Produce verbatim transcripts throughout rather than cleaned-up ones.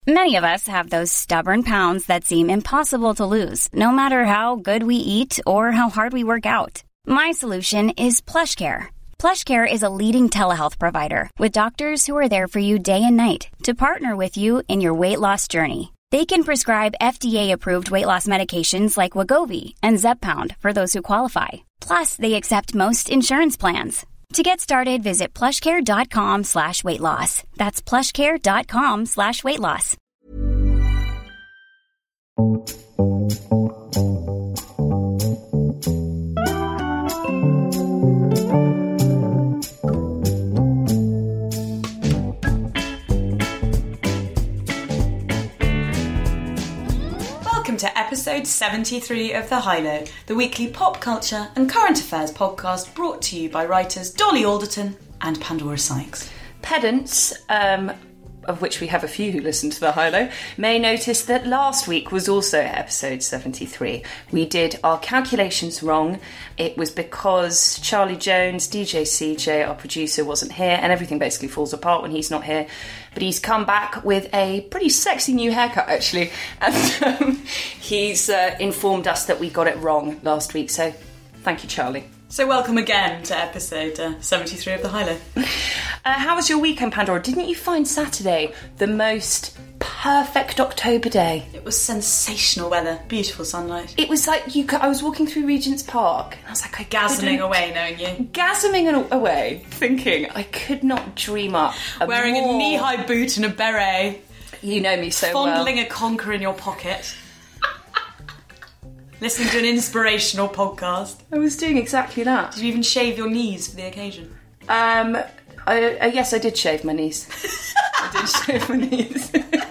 Many of us have those stubborn pounds that seem impossible to lose, no matter how good we eat or how hard we work out. My solution is PlushCare. PlushCare is a leading telehealth provider with doctors who are there for you day and night to partner with you in your weight loss journey. They can prescribe F D A-approved weight loss medications like Wegovy and Zepbound for those who qualify. Plus, they accept most insurance plans. To get started, visit plushcare.com slash weight loss. That's plushcare.com slash weight loss. Welcome to episode seventy-three of The High-Low, the weekly pop culture and current affairs podcast brought to you by writers Dolly Alderton and Pandora Sykes. Pedants, um, of which we have a few who listen to The High-Low, may notice that last week was also episode seventy-three. We did our calculations wrong. It was because Charlie Jones, D J C J, our producer, wasn't here, and everything basically falls apart when he's not here. But he's come back with a pretty sexy new haircut, actually. And um, he's uh, informed us that we got it wrong last week. So thank you, Charlie. So welcome again to episode uh, seventy-three of The High-Low. Uh, how was your weekend, Pandora? Didn't you find Saturday the most perfect October day? It was sensational weather, beautiful sunlight. It was like, you. I was walking through Regent's Park, and I was like, I Gasming away, knowing you. Gasming away, thinking, I could not dream up a Wearing more... a knee-high boot and a beret. You know me so Fondling well. a conker in your pocket. Listening to an inspirational podcast. I was doing exactly that. Did you even shave your knees for the occasion? Um, I, uh, yes, I did shave my knees. I did shave my knees.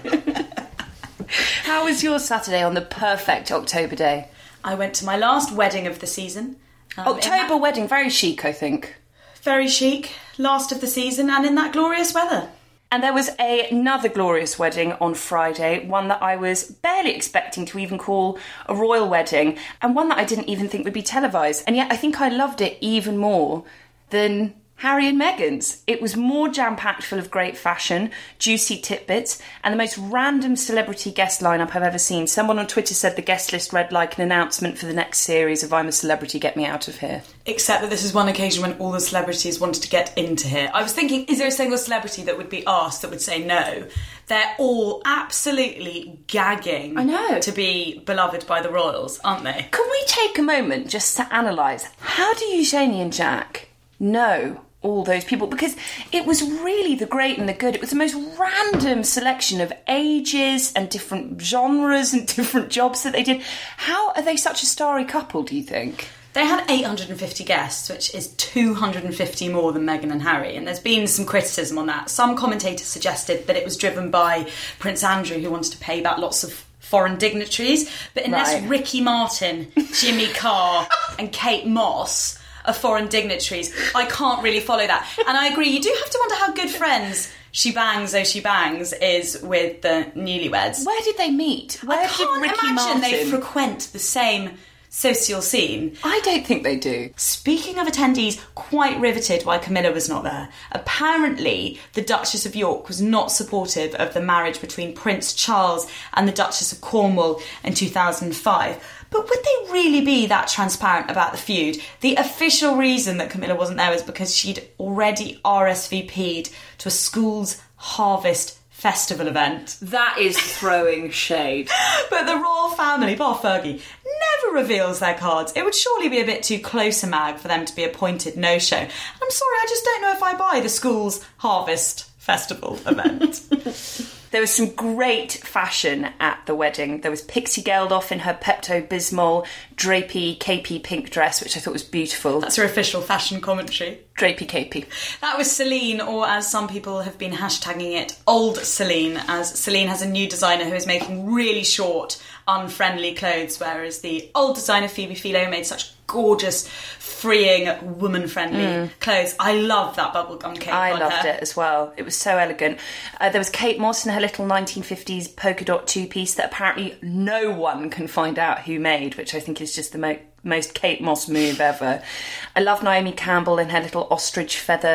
How was your Saturday on the perfect October day? I went to my last wedding of the season. Um, October that... wedding, very chic, I think. Very chic, last of the season, and in that glorious weather. And there was a, another glorious wedding on Friday, one that I was barely expecting to even call a royal wedding, and one that I didn't even think would be televised. And yet I think I loved it even more than Harry and Meghan's. It was more jam-packed full of great fashion, juicy tidbits, and the most random celebrity guest lineup I've ever seen. Someone on Twitter said the guest list read like an announcement for the next series of I'm a Celebrity, Get Me Out of Here. Except that this is one occasion when all the celebrities wanted to get into here. I was thinking, is there a single celebrity that would be asked that would say no? They're all absolutely gagging I know. to be beloved by the royals, aren't they? Can we take a moment just to analyse, how do Eugenie and Jack know all those people? Because it was really the great and the good. It was the most random selection of ages and different genres and different jobs that they did. How are they such a starry couple, do you think? They had eight hundred fifty guests, which is two hundred fifty more than Meghan and Harry, and there's been some criticism on that. Some commentators suggested that it was driven by Prince Andrew, who wanted to pay back lots of foreign dignitaries, but unless right. Ricky Martin, Jimmy Carr and Kate Moss are foreign dignitaries, I can't really follow that. And I agree, you do have to wonder how good friends She Bangs, Oh She Bangs is with the newlyweds. Where did they meet? Where I can't did Ricky imagine Martin... they frequent the same social scene. I don't think they do. Speaking of attendees quite riveted why Camilla was not there, apparently the Duchess of York was not supportive of the marriage between Prince Charles and the Duchess of Cornwall in two thousand five. But would they really be that transparent about the feud? The official reason that Camilla wasn't there was because she'd already R S V P'd to a school's harvest festival event. That is throwing shade. But the royal family, bar Fergie, never reveals their cards. It would surely be a bit too close a mag for them to be appointed no-show. I'm sorry, I just don't know if I buy the school's harvest festival event. There was some great fashion at the wedding. There was Pixie Geldof in her Pepto-Bismol drapey, capey pink dress, which I thought was beautiful. That's her official fashion commentary. Drapey, capey. That was Celine, or as some people have been hashtagging it, old Celine, as Celine has a new designer who is making really short, unfriendly clothes, whereas the old designer, Phoebe Philo, made such gorgeous, freeing, woman-friendly mm. clothes. I love that bubblegum cape. I on loved her. it as well. It was so elegant. Uh, there was Kate Moss in her little nineteen fifties polka dot two-piece that apparently no one can find out who made, which I think is just the mo- most Kate Moss move ever. I love Naomi Campbell in her little ostrich feather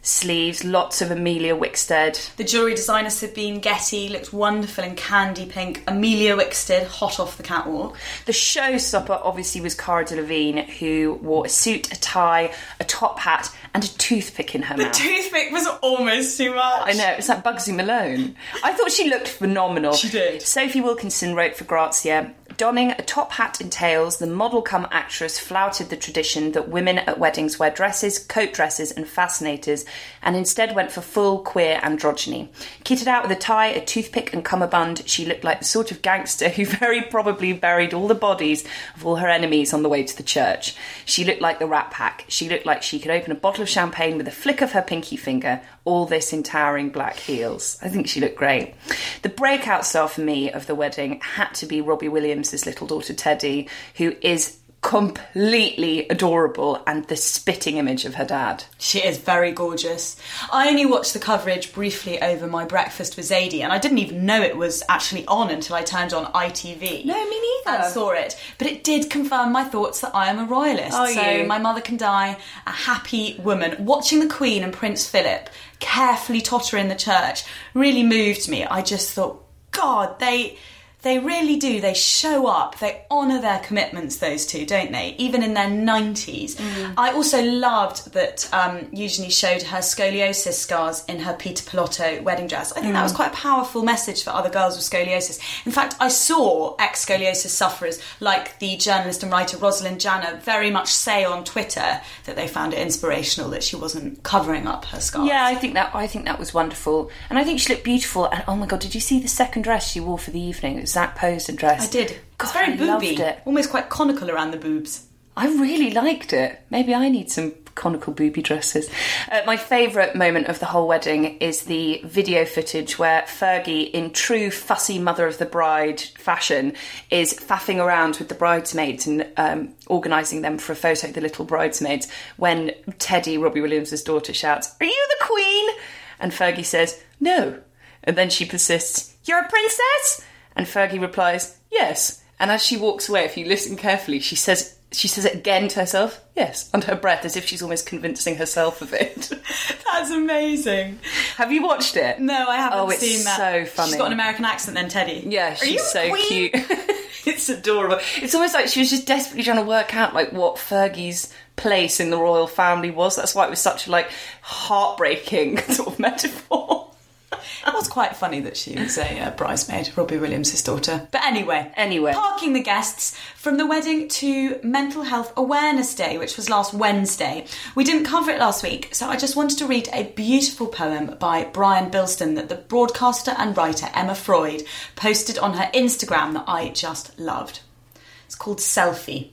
sleeves, lots of Amelia Wickstead. The jewellery designer Sabine Getty looked wonderful in candy pink. Amelia Wickstead, hot off the catwalk. The showstopper obviously was Cara Delevingne, who wore a suit, a tie, a top hat and a toothpick in her the mouth. The toothpick was almost too much. I know, it's like Bugsy Malone. I thought she looked phenomenal. She did. Sophie Wilkinson wrote for Grazia, donning a top hat and tails, the model-cum actress flouted the tradition that women at weddings wear dresses, coat dresses and fascinators, and instead went for full queer androgyny. Kitted out with a tie, a toothpick and cummerbund, she looked like the sort of gangster who very probably buried all the bodies of all her enemies on the way to the church. She looked like the Rat Pack. She looked like she could open a bottle of champagne with a flick of her pinky finger, all this in towering black heels. I think she looked great. The breakout star for me of the wedding had to be Robbie Williams' little daughter Teddy, who is completely adorable and the spitting image of her dad. She is very gorgeous. I only watched the coverage briefly over my breakfast with Zadie, and I didn't even know it was actually on until I turned on I T V. No, me neither. And saw it. But it did confirm my thoughts that I am a royalist. Are so you? my mother can die a happy woman. Watching the Queen and Prince Philip carefully totter in the church really moved me. I just thought, God, they... They really do. They show up. They honour their commitments, those two, don't they? Even in their nineties. Mm. I also loved that um, Eugenie showed her scoliosis scars in her Peter Pilotto wedding dress. I think mm. that was quite a powerful message for other girls with scoliosis. In fact, I saw ex-scoliosis sufferers like the journalist and writer Rosalind Janner very much say on Twitter that they found it inspirational that she wasn't covering up her scars. Yeah, I think that I think that was wonderful. And I think she looked beautiful. And oh my God, did you see the second dress she wore for the evening? It was Zac Posen dress. I did. God, it's very I booby. loved it. Almost quite conical around the boobs. I really liked it. Maybe I need some conical booby dresses. Uh, my favourite moment of the whole wedding is the video footage where Fergie, in true fussy mother of the bride fashion, is faffing around with the bridesmaids and um, organising them for a photo, the little bridesmaids, when Teddy, Robbie Williams' daughter, shouts, "Are you the Queen?" And Fergie says, "No." And then she persists, "You're a princess?" And Fergie replies, "Yes." And as she walks away, if you listen carefully, she says she says it again to herself, "Yes," under her breath, as if she's almost convincing herself of it. That's amazing. Have you watched it? No, I haven't oh, it's seen that. So funny. She's got an American accent then, Teddy. Yeah, she's Are you so Queen? cute. It's adorable. It's almost like she was just desperately trying to work out like what Fergie's place in the royal family was. That's why it was such a like heartbreaking sort of metaphor. It was quite funny that she was a uh, bridesmaid, Robbie Williams' daughter. But anyway, anyway, parking the guests from the wedding to Mental Health Awareness Day, which was last Wednesday. We didn't cover it last week, so I just wanted to read a beautiful poem by Brian Bilston that the broadcaster and writer Emma Freud posted on her Instagram that I just loved. It's called Selfie.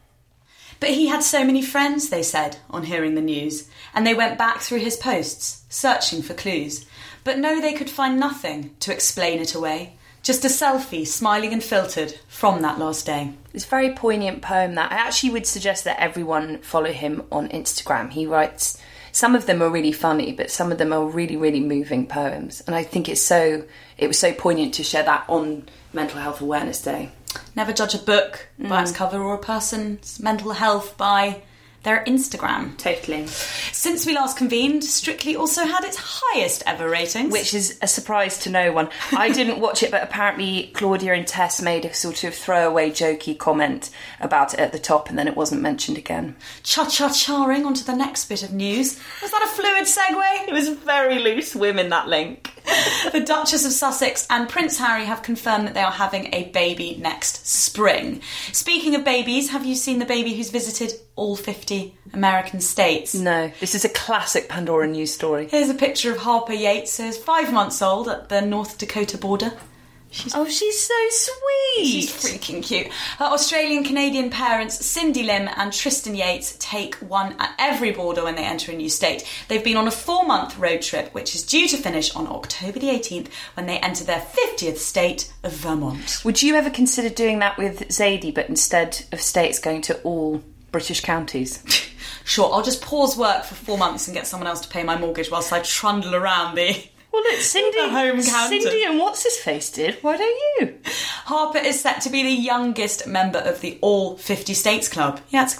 But he had so many friends, they said, on hearing the news, and they went back through his posts, searching for clues. But no, they could find nothing to explain it away. Just a selfie, smiling and filtered, from that last day. It's a very poignant poem that I actually would suggest that everyone follow him on Instagram. He writes, some of them are really funny, but some of them are really, really moving poems. And I think it's so, it was so poignant to share that on Mental Health Awareness Day. Never judge a book mm. by its cover or a person's mental health by their Instagram. Totally. Since we last convened, Strictly also had its highest ever ratings. Which is a surprise to no one. I didn't watch it, but apparently Claudia and Tess made a sort of throwaway jokey comment about it at the top and then it wasn't mentioned again. Cha-cha-charing onto the next bit of news. Was that a fluid segue? It was very loose women, that link. The Duchess of Sussex and Prince Harry have confirmed that they are having a baby next spring. Speaking of babies, have you seen the baby who's visited all fifty American states? No, this is a classic Pandora news story. Here's a picture of Harper Yates, who's five months old at the North Dakota border. She's, oh, she's so sweet. She's freaking cute. Her Australian-Canadian parents, Cindy Lim and Tristan Yates, take one at every border when they enter a new state. They've been on a four-month road trip, which is due to finish on October the eighteenth when they enter their fiftieth state of Vermont. Would you ever consider doing that with Zadie, but instead of states going to all British counties? Sure, I'll just pause work for four months and get someone else to pay my mortgage whilst I trundle around the... Well, look, Cindy, home Cindy and what's-his-face did. Why don't you? Harper is set to be the youngest member of the All fifty States Club. Yeah, it's a club.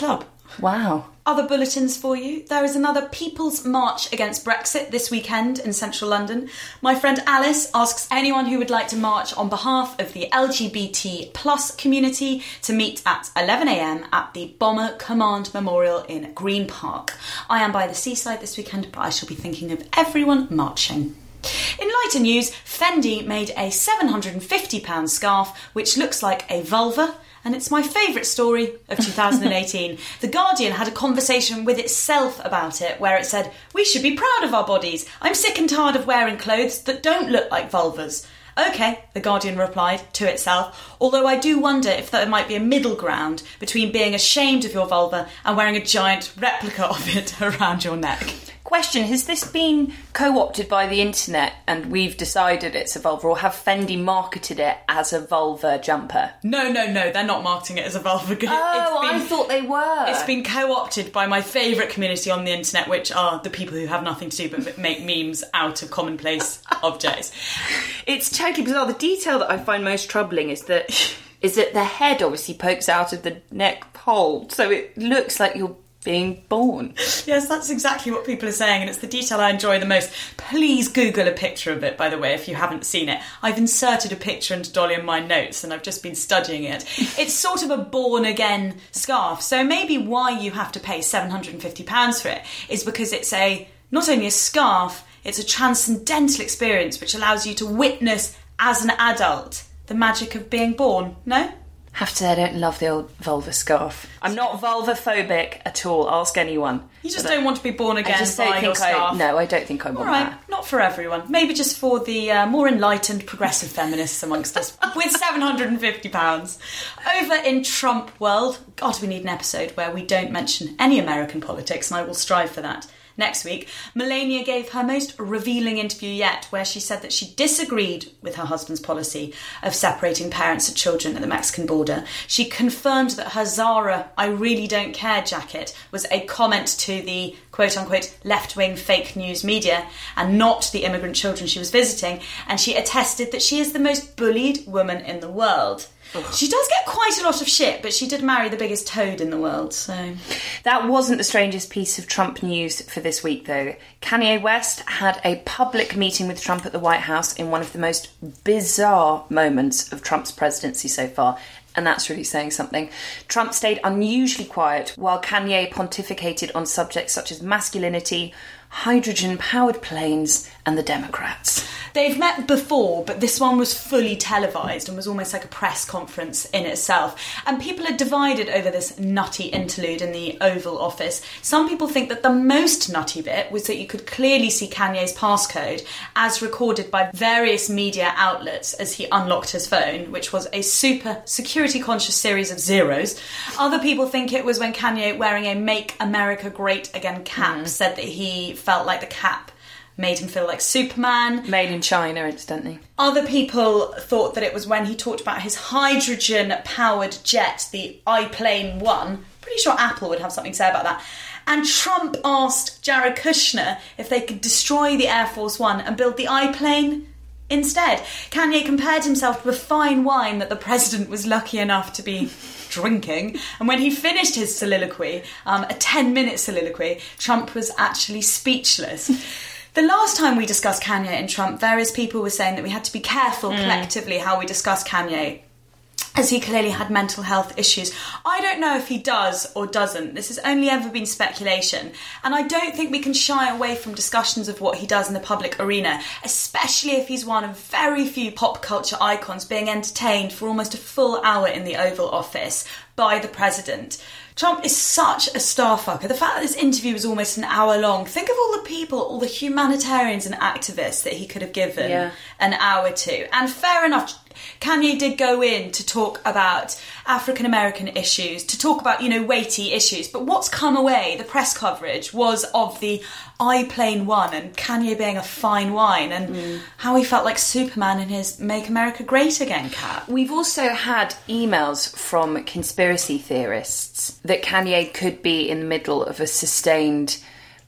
Wow. Other bulletins for you. There is another People's March against Brexit this weekend in central London. My friend Alice asks anyone who would like to march on behalf of the L G B T plus community to meet at eleven a.m. at the Bomber Command Memorial in Green Park. I am by the seaside this weekend, but I shall be thinking of everyone marching. In lighter news, Fendi made a seven hundred fifty pounds scarf which looks like a vulva, and it's my favourite story of two thousand eighteen. The Guardian had a conversation with itself about it, where it said, "We should be proud of our bodies. I'm sick and tired of wearing clothes that don't look like vulvas." OK, The Guardian replied to itself, although I do wonder if there might be a middle ground between being ashamed of your vulva and wearing a giant replica of it around your neck. Question, has this been co-opted by the internet and we've decided it's a vulva, or have Fendi marketed it as a vulva jumper? No, no, no, they're not marketing it as a vulva. Oh, been, I thought they were. It's been co-opted by my favourite community on the internet, which are the people who have nothing to do but make memes out of commonplace objects. It's totally bizarre. The detail that I find most troubling is that is that the head obviously pokes out of the neck hole, so it looks like you're being born. Yes, that's exactly what people are saying, and it's the detail I enjoy the most. Please Google a picture of it, by the way, if you haven't seen it. I've inserted a picture into Dolly in my notes, and I've just been studying it. It's sort of a born-again scarf, so maybe why you have to pay seven hundred fifty pounds for it is because it's a not only a scarf, it's a transcendental experience which allows you to witness, as an adult, the magic of being born. No? Have to say, I don't love the old vulva scarf. I'm not vulva-phobic at all. Ask anyone. You just don't want to be born again I just by don't your think I, scarf. No, I don't think I want All right, that. not for everyone. Maybe just for the uh, more enlightened progressive feminists amongst us with seven hundred fifty pounds. Over in Trump world, God, we need an episode where we don't mention any American politics, and I will strive for that. Next week, Melania gave her most revealing interview yet, where she said that she disagreed with her husband's policy of separating parents and children at the Mexican border. She confirmed that her Zara I Really Don't Care jacket was a comment to the quote-unquote left-wing fake news media and not the immigrant children she was visiting, and she attested that she is the most bullied woman in the world. Ugh. She does get quite a lot of shit, but she did marry the biggest toad in the world, so... That wasn't the strangest piece of Trump news for this week, though. Kanye West had a public meeting with Trump at the White House in one of the most bizarre moments of Trump's presidency so far, and that's really saying something. Trump stayed unusually quiet while Kanye pontificated on subjects such as masculinity, hydrogen-powered planes, and the Democrats. They've met before, but this one was fully televised and was almost like a press conference in itself. And people are divided over this nutty interlude in the Oval Office. Some people think that the most nutty bit was that you could clearly see Kanye's passcode as recorded by various media outlets as he unlocked his phone, which was a super security-conscious series of zeros. Other people think it was when Kanye, wearing a Make America Great Again cap, mm. said that he felt like the cap made him feel like Superman. Made in China, incidentally. Other people thought that it was when he talked about his hydrogen-powered jet, the iPlane One. Pretty sure Apple would have something to say about that. And Trump asked Jared Kushner if they could destroy the Air Force One and build the iPlane instead. Kanye compared himself to a fine wine that the president was lucky enough to be drinking. And when he finished his soliloquy, um, a ten-minute soliloquy, Trump was actually speechless. The last time we discussed Kanye and Trump, various people were saying that we had to be careful mm. collectively how we discuss Kanye, as he clearly had mental health issues. I don't know if he does or doesn't. This has only ever been speculation. And I don't think we can shy away from discussions of what he does in the public arena, especially if he's one of very few pop culture icons being entertained for almost a full hour in the Oval Office by the president. Trump is such a starfucker. The fact that this interview was almost an hour long, think of all the people, all the humanitarians and activists that he could have given yeah. an hour to. And fair enough, Kanye did go in to talk about African-American issues, to talk about, you know, weighty issues. But what's come away, the press coverage, was of the iPlane One and Kanye being a fine wine and mm. how he felt like Superman in his Make America Great Again cap. We've also had emails from conspiracy theorists that Kanye could be in the middle of a sustained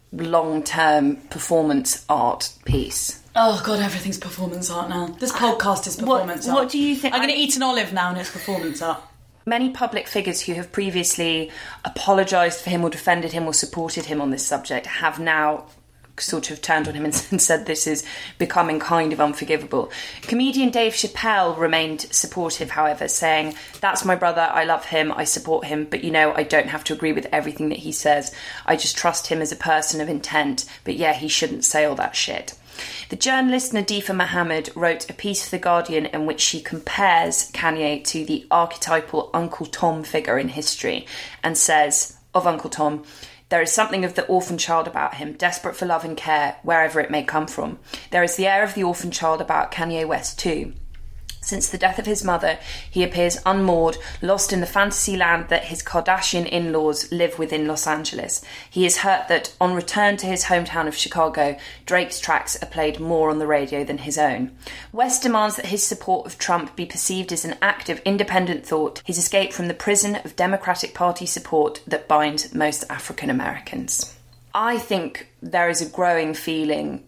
long-term performance art piece. Oh, God, everything's performance art now. This podcast is performance what, art. What do you think? I'm going to eat an olive now and it's performance art. Many public figures who have previously apologised for him or defended him or supported him on this subject have now sort of turned on him and said this is becoming kind of unforgivable. Comedian Dave Chappelle remained supportive, however, saying, "That's my brother, I love him, I support him, but you know, I don't have to agree with everything that he says. I just trust him as a person of intent, but yeah, he shouldn't say all that shit." The journalist Nadifa Mohammed wrote a piece for The Guardian in which she compares Kanye to the archetypal Uncle Tom figure in history and says of Uncle Tom, "There is something of the orphan child about him, desperate for love and care, wherever it may come from. There is the air of the orphan child about Kanye West too. Since the death of his mother, he appears unmoored, lost in the fantasy land that his Kardashian in-laws live within Los Angeles. He is hurt that, on return to his hometown of Chicago, Drake's tracks are played more on the radio than his own. West demands that his support of Trump be perceived as an act of independent thought, his escape from the prison of Democratic Party support that binds most African Americans." I think there is a growing feeling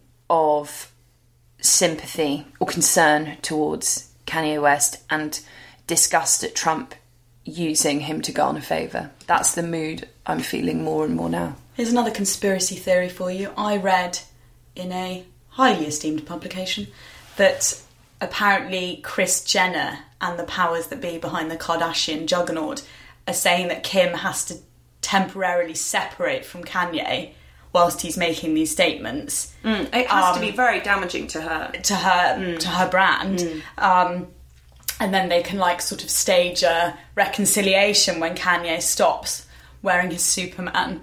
of sympathy or concern towards Kanye West and disgust at Trump using him to garner favour. That's the mood I'm feeling more and more now. Here's another conspiracy theory for you. I read in a highly esteemed publication that apparently Kris Jenner and the powers that be behind the Kardashian juggernaut are saying that Kim has to temporarily separate from Kanye whilst he's making these statements. Mm, it has um, to be very damaging to her. To her, mm. to her brand. Mm. Um, and then they can, like, sort of stage a reconciliation when Kanye stops wearing his Superman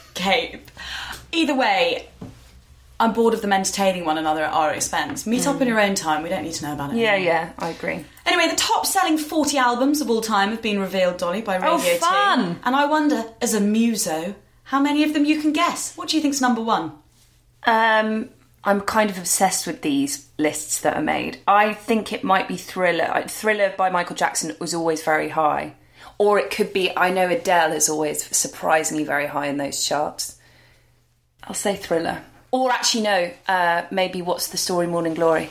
cape. Either way, I'm bored of them entertaining one another at our expense. Meet mm. up in your own time. We don't need to know about it. Yeah, anymore. yeah, I agree. Anyway, the top-selling forty albums of all time have been revealed, Dolly, by Radio oh, fun. two. And I wonder, as a muso, how many of them you can guess. What do you think's number one? Um, I'm kind of obsessed with these lists that are made. I think it might be Thriller. Thriller by Michael Jackson was always very high. Or it could be, I know Adele is always surprisingly very high in those charts. I'll say Thriller. Or actually, no, uh, maybe What's the Story, Morning Glory.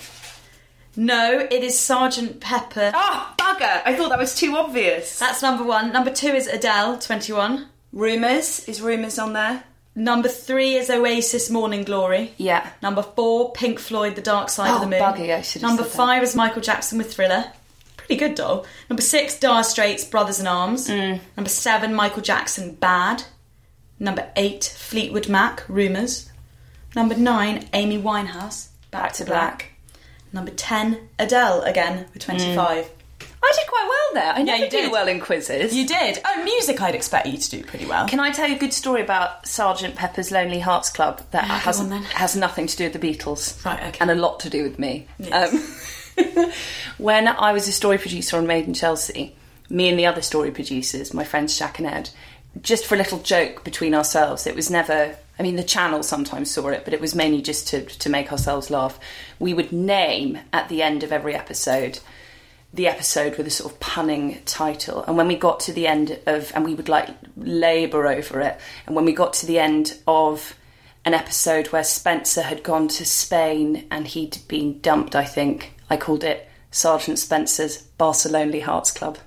No, it is Sergeant Pepper. Oh, bugger! I thought that was too obvious. That's number one. Number two is Adele, twenty-one. Rumours? Is Rumours on there? Number three is Oasis, Morning Glory. Yeah. Number four, Pink Floyd, The Dark Side oh, of the Moon. Buggy, I should have Number said five that. is Michael Jackson with Thriller. Pretty good, doll. Number six, Dire Straits, Brothers in Arms. Mm. Number seven, Michael Jackson, Bad. Number eight, Fleetwood Mac, Rumours. Number nine, Amy Winehouse, Back, Back to Black. Black. Number ten, Adele, again, with twenty-five. Mm. I did quite well there. I never yeah, you do did. well in quizzes. You did. Oh, music I'd expect you to do pretty well. Can I tell you a good story about Sergeant Pepper's Lonely Hearts Club that oh, has, on, has nothing to do with the Beatles? Right, okay. And a lot to do with me. Yes. Um, when I was a story producer on Made in Chelsea, me and the other story producers, my friends Jack and Ed, just for a little joke between ourselves, it was never... I mean, the channel sometimes saw it, but it was mainly just to, to make ourselves laugh. We would name, at the end of every episode, the episode with a sort of punning title. And when we got to the end of... And we would, like, labour over it. And when we got to the end of an episode where Spencer had gone to Spain and he'd been dumped, I think, I called it Sergeant Spencer's Barcelona Hearts Club.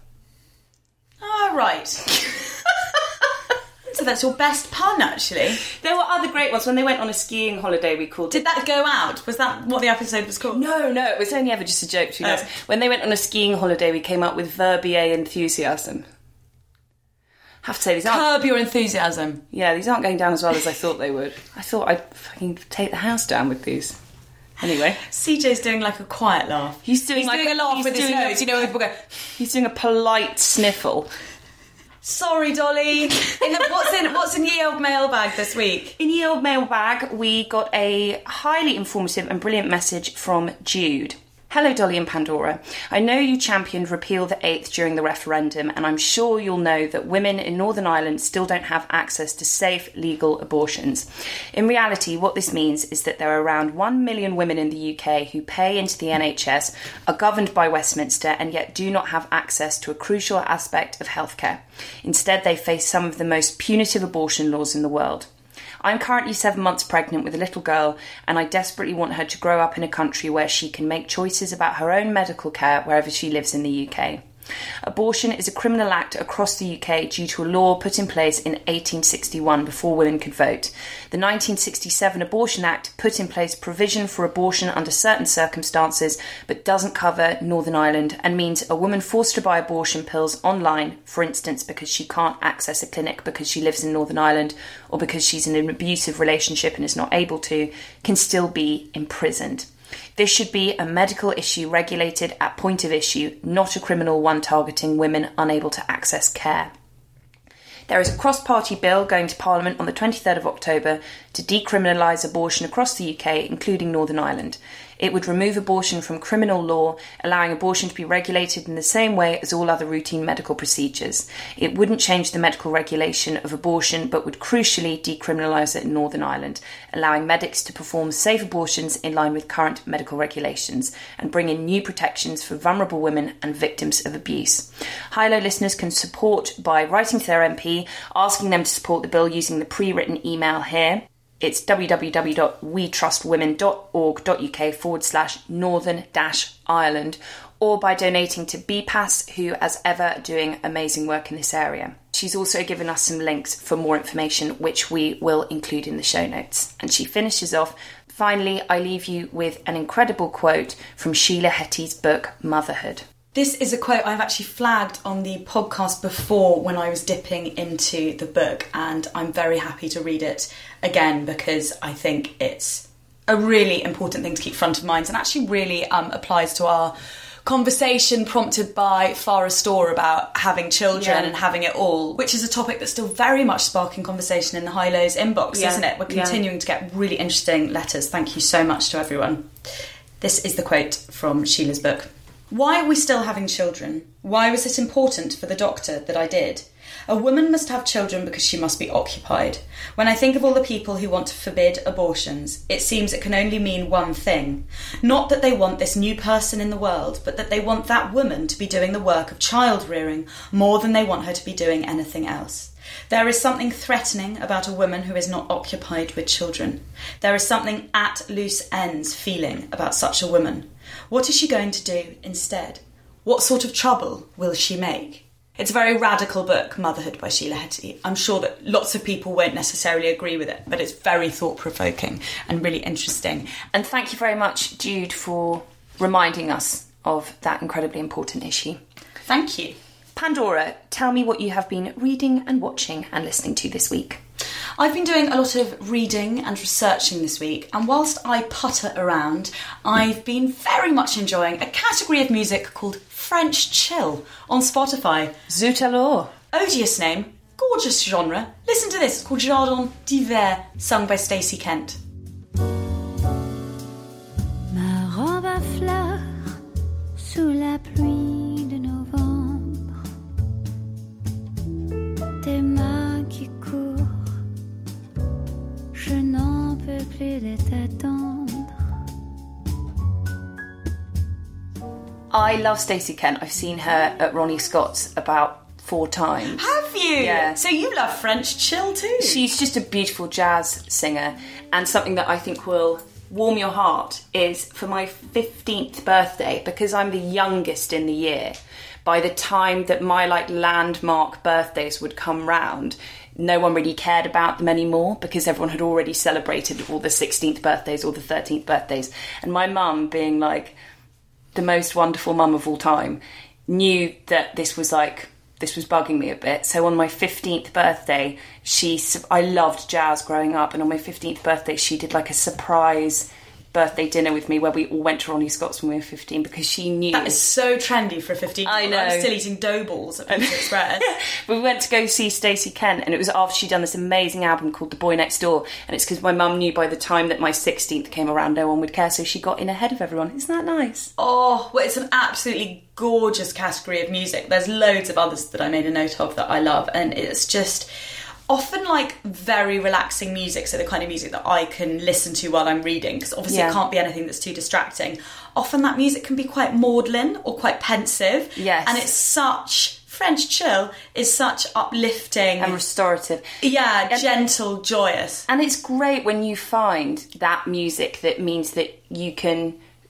Ah, right. So that's your best pun, actually. There were other great ones. When they went on a skiing holiday, we called Did it... that go out? Was that what the episode was called? No, no, it was only ever just a joke between oh. us. When they went on a skiing holiday, we came up with Verbier Enthusiasm. Have to say, these aren't... Curb your enthusiasm. Yeah, these aren't going down as well as I thought they would. I thought I'd fucking take the house down with these. Anyway. C J's doing like a quiet laugh. He's doing, he's like doing a, a laugh with his nose. You know when people go... He's doing a polite sniffle. Sorry, Dolly. In the, what's in what's in Ye Old Mailbag this week? In Ye Old Mailbag, we got a highly informative and brilliant message from Jude. Hello, Dolly and Pandora. I know you championed repeal the eighth during the referendum, and I'm sure you'll know that women in Northern Ireland still don't have access to safe, legal abortions. In reality, what this means is that there are around one million women in the U K who pay into the N H S, are governed by Westminster, and yet do not have access to a crucial aspect of healthcare. Instead, they face some of the most punitive abortion laws in the world. I'm currently seven months pregnant with a little girl, and I desperately want her to grow up in a country where she can make choices about her own medical care wherever she lives in the U K. Abortion is a criminal act across the U K due to a law put in place in eighteen sixty-one before women could vote. The nineteen sixty-seven Abortion Act put in place provision for abortion under certain circumstances but doesn't cover Northern Ireland and means a woman forced to buy abortion pills online, for instance because she can't access a clinic because she lives in Northern Ireland or because she's in an abusive relationship and is not able to, can still be imprisoned. This should be a medical issue regulated at point of issue, not a criminal one targeting women unable to access care. There is a cross-party bill going to Parliament on the twenty-third of October to decriminalise abortion across the U K, including Northern Ireland. It would remove abortion from criminal law, allowing abortion to be regulated in the same way as all other routine medical procedures. It wouldn't change the medical regulation of abortion, but would crucially decriminalise it in Northern Ireland, allowing medics to perform safe abortions in line with current medical regulations and bring in new protections for vulnerable women and victims of abuse. High-Low listeners can support by writing to their M P, asking them to support the bill using the pre-written email here. It's www.wetrustwomen.org.uk forward slash northern dash Ireland, or by donating to B P A S, who, as ever, are doing amazing work in this area. She's also given us some links for more information, which we will include in the show notes. And she finishes off, finally, I leave you with an incredible quote from Sheila Hetty's book, Motherhood. This is a quote I've actually flagged on the podcast before when I was dipping into the book, and I'm very happy to read it again because I think it's a really important thing to keep front of mind and actually really um, applies to our conversation prompted by Farah Store about having children yeah. and having it all, which is a topic that's still very much sparking conversation in the High-Low's inbox, yeah. isn't it? We're continuing yeah. to get really interesting letters. Thank you so much to everyone. This is the quote from Sheila's book. Why are we still having children? Why was it important for the doctor that I did? A woman must have children because she must be occupied. When I think of all the people who want to forbid abortions, it seems it can only mean one thing. Not that they want this new person in the world, but that they want that woman to be doing the work of child rearing more than they want her to be doing anything else. There is something threatening about a woman who is not occupied with children. There is something at loose ends feeling about such a woman. What is she going to do instead? What sort of trouble will she make? It's a very radical book, Motherhood by Sheila Hetty. I'm sure that lots of people won't necessarily agree with it, but it's very thought-provoking and really interesting. And thank you very much, Jude, for reminding us of that incredibly important issue. Thank you. Pandora, tell me what you have been reading and watching and listening to this week. I've been doing a lot of reading and researching this week, and whilst I putter around, I've been very much enjoying a category of music called French Chill on Spotify. Zut alors. Odious name, gorgeous genre. Listen to this, it's called Jardin d'Hiver, sung by Stacey Kent. Ma robe à fleurs sous la pluie de novembre, tes mains qui courent, je n'en peux plus de t'attendre. I love Stacey Kent. I've seen her at Ronnie Scott's about four times. Have you? Yeah. So you love French Chill too? She's just a beautiful jazz singer, and something that I think will warm your heart is for my fifteenth birthday, because I'm the youngest in the year. By the time that my like landmark birthdays would come round, no one really cared about them anymore because everyone had already celebrated all the sixteenth birthdays or the thirteenth birthdays. And my mum, being like the most wonderful mum of all time, knew that this was like this was bugging me a bit. So on my fifteenth birthday, she I loved jazz growing up, and on my fifteenth birthday she did like a surprise birthday dinner with me where we all went to Ronnie Scott's when we were fifteen, because she knew... That is so trendy for a fifteen. I know. I'm still eating dough balls at Pizza Express. But we went to go see Stacey Kent, and it was after she'd done this amazing album called The Boy Next Door, and it's because my mum knew by the time that my sixteenth came around no one would care, so she got in ahead of everyone. Isn't that nice? Oh, well, it's an absolutely gorgeous category of music. There's loads of others that I made a note of that I love, and it's just... often like very relaxing music, so the kind of music that I can listen to while I'm reading, because obviously yeah. it can't be anything that's too distracting. Often that music can be quite maudlin or quite pensive. Yes. And it's such... French Chill is such uplifting... and restorative. Yeah, and, gentle, joyous. And it's great when you find that music that means that you can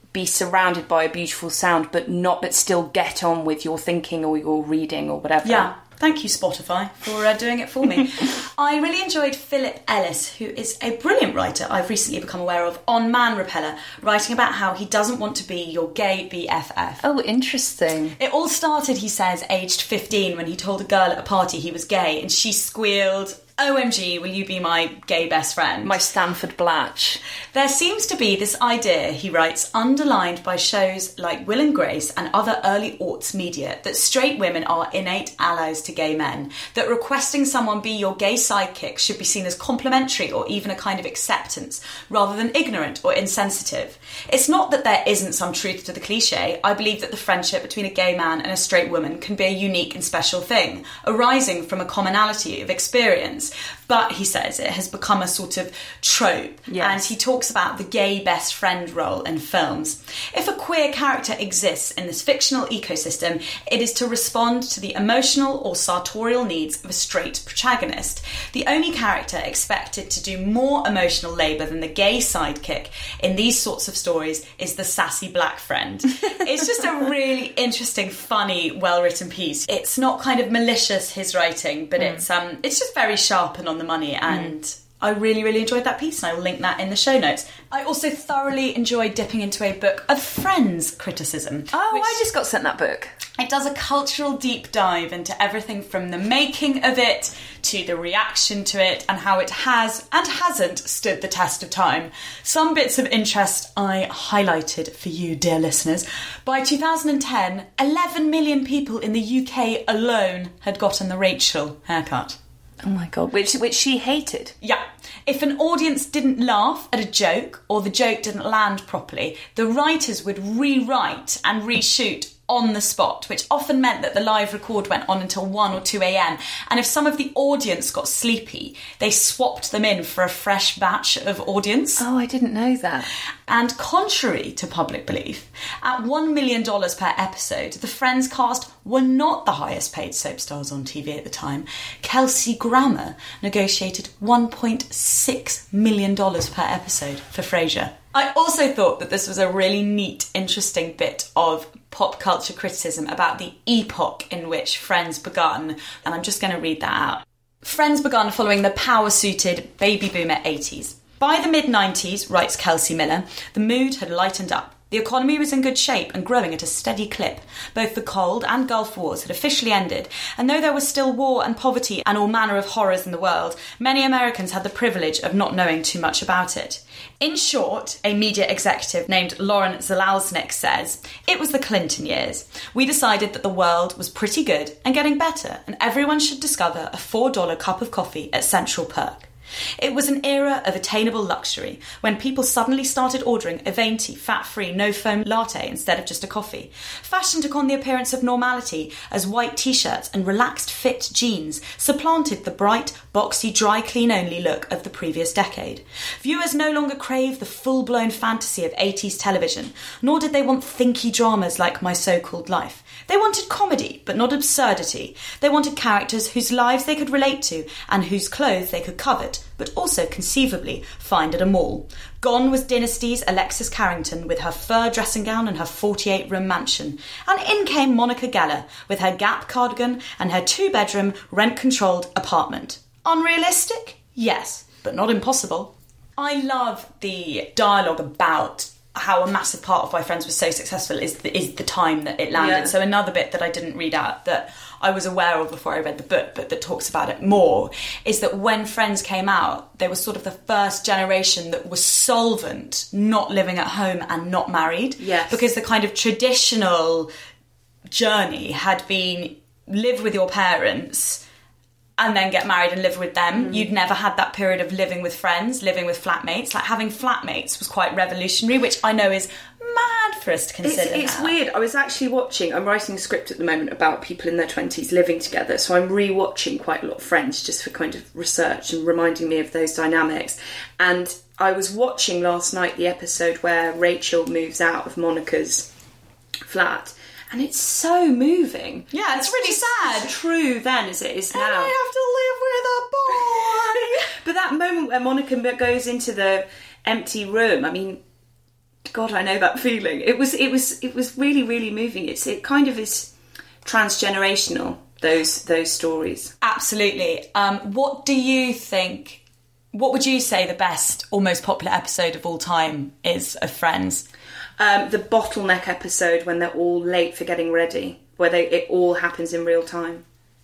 be surrounded by a beautiful sound, but not, but still get on with your thinking or your reading or whatever. Yeah. Thank you, Spotify, for uh, doing it for me. I really enjoyed Philip Ellis, who is a brilliant writer I've recently become aware of, on Man Repeller, writing about how he doesn't want to be your gay B F F. Oh, interesting. It all started, he says, aged fifteen, when he told a girl at a party he was gay, and she squealed, O M G, will you be my gay best friend? My Stanford Blatch. There seems to be this idea, he writes, underlined by shows like Will and Grace and other early aughts media, that straight women are innate allies to gay men, that requesting someone be your gay sidekick should be seen as complimentary or even a kind of acceptance, rather than ignorant or insensitive. It's not that there isn't some truth to the cliche. I believe that the friendship between a gay man and a straight woman can be a unique and special thing, arising from a commonality of experience. But, he says, it has become a sort of trope. Yes. And he talks about the gay best friend role in films. If a queer character exists in this fictional ecosystem, it is to respond to the emotional or sartorial needs of a straight protagonist. The only character expected to do more emotional labour than the gay sidekick in these sorts of stories is the sassy black friend. It's just a really interesting, funny, well-written piece. It's not kind of malicious, his writing, but mm. it's um, it's just very sharp and on the money, and mm. I really, really enjoyed that piece, and I will link that in the show notes. I also thoroughly enjoyed dipping into a book of Friends criticism. Oh, I just got sent that book. It does a cultural deep dive into everything from the making of it to the reaction to it and how it has and hasn't stood the test of time. Some bits of interest I highlighted for you, dear listeners. By two thousand ten, eleven million people in the U K alone had gotten the Rachel haircut. Oh my God, which which she hated. Yeah. If an audience didn't laugh at a joke or the joke didn't land properly, the writers would rewrite and reshoot on the spot, which often meant that the live record went on until one or two a.m. And if some of the audience got sleepy, they swapped them in for a fresh batch of audience. Oh, I didn't know that. And contrary to public belief, at one million dollars per episode, the Friends cast were not the highest paid soap stars on T V at the time. Kelsey Grammer negotiated one point six million dollars per episode for Frasier. I also thought that this was a really neat, interesting bit of pop culture criticism about the epoch in which Friends begun, and I'm just going to read that out. Friends begun following the power-suited baby boomer eighties. By the mid-nineties, writes Kelsey Miller, the mood had lightened up. The economy was in good shape and growing at a steady clip. Both the Cold and Gulf Wars had officially ended, and though there was still war and poverty and all manner of horrors in the world, many Americans had the privilege of not knowing too much about it. In short, a media executive named Lauren Zalaznik says, it was the Clinton years. We decided that the world was pretty good and getting better, and everyone should discover a four dollar cup of coffee at Central Perk. It was an era of attainable luxury, when people suddenly started ordering a venti, fat-free, no-foam latte instead of just a coffee. Fashion took on the appearance of normality as white t-shirts and relaxed fit jeans supplanted the bright, boxy, dry clean-only look of the previous decade. Viewers no longer craved the full-blown fantasy of eighties television, nor did they want thinky dramas like My So-Called Life. They wanted comedy, but not absurdity. They wanted characters whose lives they could relate to and whose clothes they could covet, but also conceivably find at a mall. Gone was Dynasty's Alexis Carrington with her fur dressing gown and her forty-eight room mansion. And in came Monica Geller with her Gap cardigan and her two-bedroom, rent-controlled apartment. Unrealistic? Yes, but not impossible. I love the dialogue about how a massive part of why Friends was so successful is the, is the time that it landed. Yeah. So another bit that I didn't read out that I was aware of before I read the book, but that talks about it more, is that when Friends came out, they were sort of the first generation that was solvent, not living at home and not married. Yes. Because the kind of traditional journey had been live with your parents and then get married and live with them. Mm. You'd never had that period of living with friends, living with flatmates. Like, having flatmates was quite revolutionary, which I know is mad for us to consider. It's, it's now. weird. I was actually watching, I'm writing a script at the moment about people in their twenties living together, so I'm re-watching quite a lot of Friends just for kind of research and reminding me of those dynamics. And I was watching last night the episode where Rachel moves out of Monica's flat, and it's so moving. Yeah, it's, it's really sad. As true then as it is now. And I have to live with a boy. But that moment where Monica goes into the empty room, I mean, God, I know that feeling. It was, it was, it was really, really moving. It's, it kind of is transgenerational, those, those stories. Absolutely. Um, what do you think, what would you say the best or most popular episode of all time is of Friends? Um, the bottleneck episode when they're all late for getting ready, where they, it all happens in real time.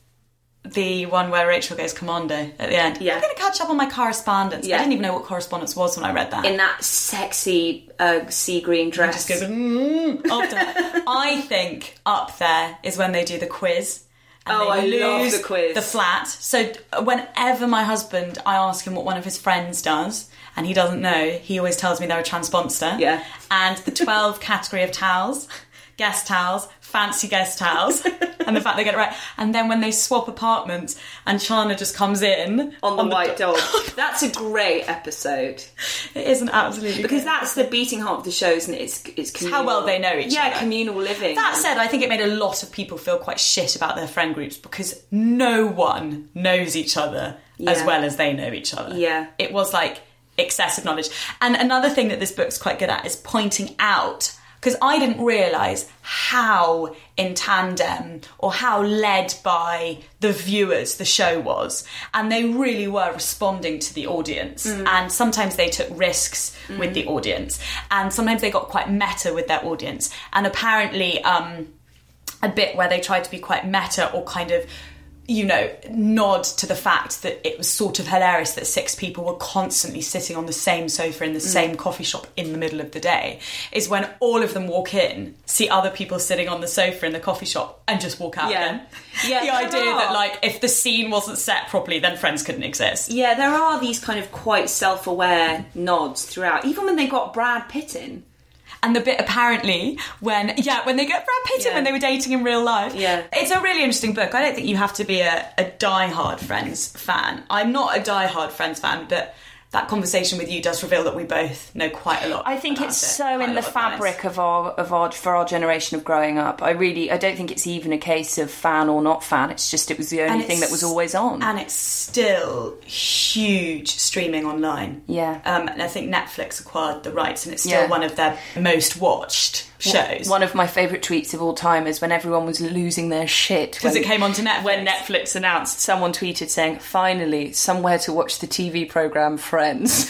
The one where Rachel goes commando at the end. Yeah. I'm going to catch up on my correspondence. Yeah. I didn't even know what correspondence was when I read that. In that sexy uh, sea green dress. Just goes, mm, after. I think up there is when they do the quiz. And Oh, they I love lose the quiz. The flat. So whenever my husband, I ask him what one of his friends does, and he doesn't know, he always tells me they're a transponster. Yeah. And the twelve category of towels, guest towels, fancy guest towels, and the fact they get it right. And then when they swap apartments and Chana just comes in On the on white the dog. That's a great episode. It is an absolutely Because great that's the beating heart of the show, isn't it? It's, it's communal. how well they know each yeah, other. communal living. That said, I think it made a lot of people feel quite shit about their friend groups because no one knows each other as Yeah. well as they know each other. Yeah. It was like excessive knowledge. And another thing that this book's quite good at is pointing out, because I didn't realise how in tandem or how led by the viewers the show was. And they really were responding to the audience. Mm. And sometimes they took risks mm. with the audience. And sometimes they got quite meta with their audience. And apparently um, a bit where they tried to be quite meta or kind of, you know, nod to the fact that it was sort of hilarious that six people were constantly sitting on the same sofa in the mm. same coffee shop in the middle of the day, is when all of them walk in, see other people sitting on the sofa in the coffee shop and just walk out Yeah. again. Yeah, the there idea are. that, like, if the scene wasn't set properly, then Friends couldn't exist. Yeah, there are these kind of quite self-aware nods throughout. Even when they got Brad Pitt in. And the bit apparently when, yeah, when they get Brad Pitt in Yeah. when they were dating in real life. Yeah. It's a really interesting book. I don't think you have to be a, a die-hard Friends fan. I'm not a die-hard Friends fan, but that conversation with you does reveal that we both know quite a lot. I think about it's it. so Quite in a the lot of fabric Friends. of our of our for our generation of growing up. I really I don't think it's even a case of fan or not fan. It's just it was the only And thing that it's- was always on. And it's still huge streaming online. Yeah. Um, and I think Netflix acquired the rights and it's still Yeah. one of their most watched shows. One of my favourite tweets of all time is when everyone was losing their shit. Because when- it came onto Netflix. When Netflix announced, someone tweeted saying, finally, somewhere to watch the T V programme Friends.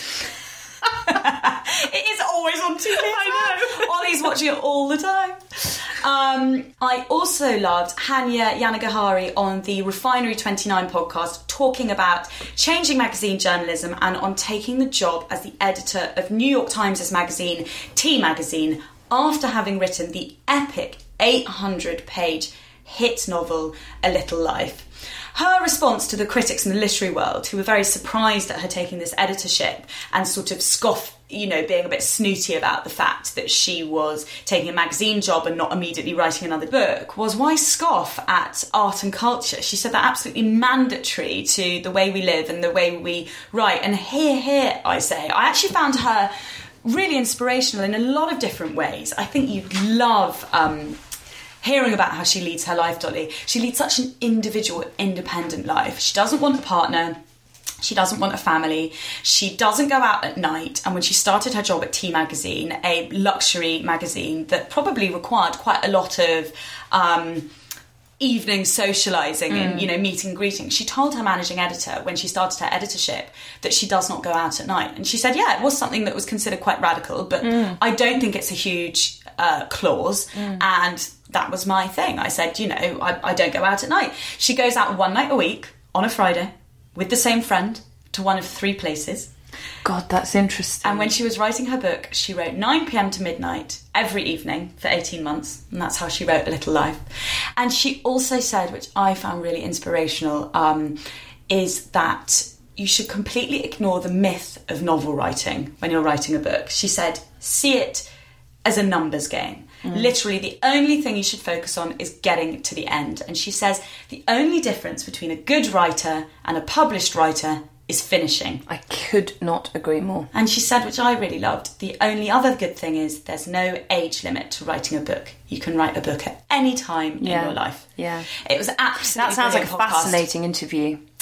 It is always on T V. I know. Ollie's watching it all the time. Um, I also loved Hanya Yanagihari on the Refinery twenty-nine podcast talking about changing magazine journalism and on taking the job as the editor of New York Times' magazine, T Magazine, after having written the epic eight hundred page hit novel, A Little Life. Her response to the critics in the literary world, who were very surprised at her taking this editorship and sort of scoff, you know, being a bit snooty about the fact that she was taking a magazine job and not immediately writing another book, was why scoff at art and culture? She said they're absolutely mandatory to the way we live and the way we write. And here, here, I say, I actually found her really inspirational in a lot of different ways. I think you'd love um, hearing about how she leads her life, Dolly. She leads such an individual, independent life. She doesn't want a partner. She doesn't want a family. She doesn't go out at night. And when she started her job at T Magazine, a luxury magazine that probably required quite a lot of um, evening socialising mm. and, you know, meeting and greeting, she told her managing editor when she started her editorship that she does not go out at night. And she said, yeah, it was something that was considered quite radical, but mm. I don't think it's a huge uh, clause. Mm. And that was my thing. I said, you know, I, I don't go out at night. She goes out one night a week on a Friday with the same friend to one of three places. God, that's interesting. And when she was writing her book, she wrote nine p.m. to midnight every evening for eighteen months. And that's how she wrote A Little Life. And she also said, which I found really inspirational, um, is that you should completely ignore the myth of novel writing when you're writing a book. She said, see it as a numbers game. Mm. Literally, the only thing you should focus on is getting to the end. And she says the only difference between a good writer and a published writer is finishing. I could not agree more. And she said, which I really loved, the only other good thing is there's no age limit to writing a book. You can write a book at any time Yeah. in your life. Yeah. It was absolutely That sounds like a brilliant podcast. fascinating interview.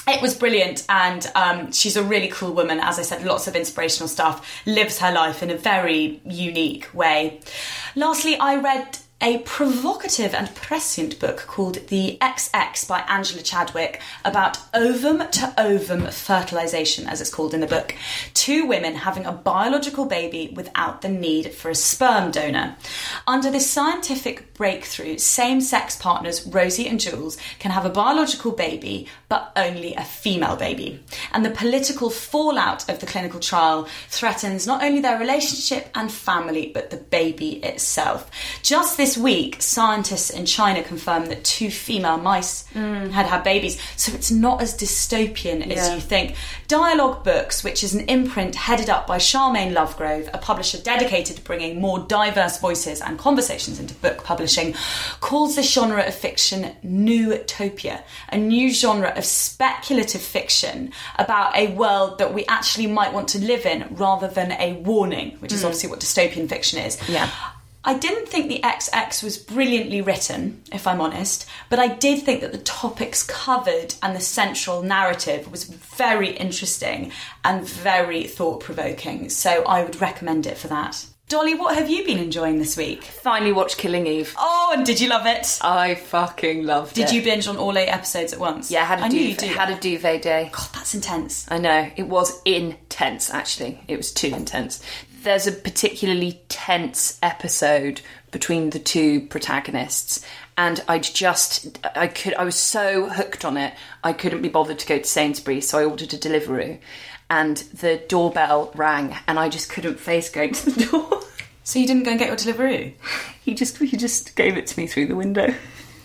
It was brilliant, and um, she's a really cool woman. As I said, lots of inspirational stuff, lives her life in a very unique way. Lastly, I read a provocative and prescient book called The X X by Angela Chadwick about ovum-to-ovum fertilisation, as it's called in the book. Two women having a biological baby without the need for a sperm donor. Under this scientific breakthrough, same-sex partners Rosie and Jules can have a biological baby, but only a female baby. And the political fallout of the clinical trial threatens not only their relationship and family, but the baby itself. Just this week, scientists in China confirmed that two female mice mm. had had babies, so it's not as dystopian as yeah. you think. Dialogue Books, which is an imprint headed up by Charmaine Lovegrove, a publisher dedicated to bringing more diverse voices and conversations into book publishing, calls this genre of fiction Newtopia, a new genre of speculative fiction about a world that we actually might want to live in rather than a warning, which is mm. obviously what dystopian fiction is. Yeah. I didn't think the X X was brilliantly written, if I'm honest, but I did think that the topics covered and the central narrative was very interesting and very thought-provoking, so I would recommend it for that. Dolly, what have you been enjoying this week? Finally watched Killing Eve. Oh, and did you love it? I fucking loved did it. Did you binge on all eight episodes at once? Yeah, had a, I duv- knew you did. had a duvet day. God, that's intense. I know. It was intense, actually. It was too intense. There's a particularly tense episode between the two protagonists, and I just, I could, I was so hooked on it, I couldn't be bothered to go to Sainsbury's, so I ordered a Deliveroo, and the doorbell rang, and I just couldn't face going to the door. So you didn't go and get your Deliveroo? He just, he just gave it to me through the window.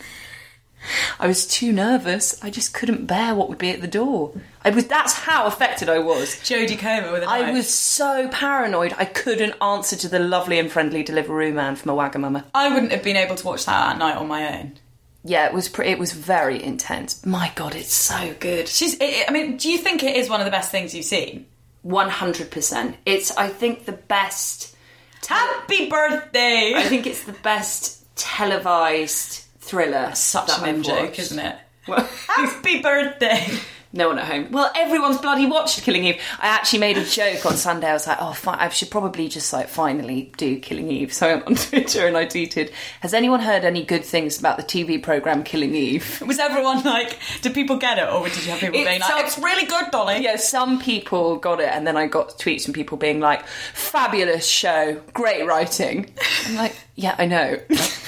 I was too nervous. I just couldn't bear what would be at the door. I was. That's how affected I was. Jodie Comer with a knife. I was so paranoid. I couldn't answer to the lovely and friendly Deliveroo man from a Wagamama. I wouldn't have been able to watch that at night on my own. Yeah, it was. Pre- it was very intense. My God, it's so good. She's. It, I mean, do you think it is one of the best things you've seen? One hundred percent. It's. I think the best. Te- Happy birthday! I think it's the best televised thriller. Such an in joke, isn't it? Well, happy birthday! No one at home. Well, everyone's bloody watched Killing Eve. I actually made a joke on Sunday. I was like, oh, fi- I should probably just like finally do Killing Eve. So I went on Twitter and I tweeted, has anyone heard any good things about the T V programme Killing Eve? Was everyone like, did people get it? Or did you have people It being like, sounds- it's really good, Dolly? Yeah, some people got it, and then I got tweets from people being like, fabulous show, great writing. I'm like, yeah, I know.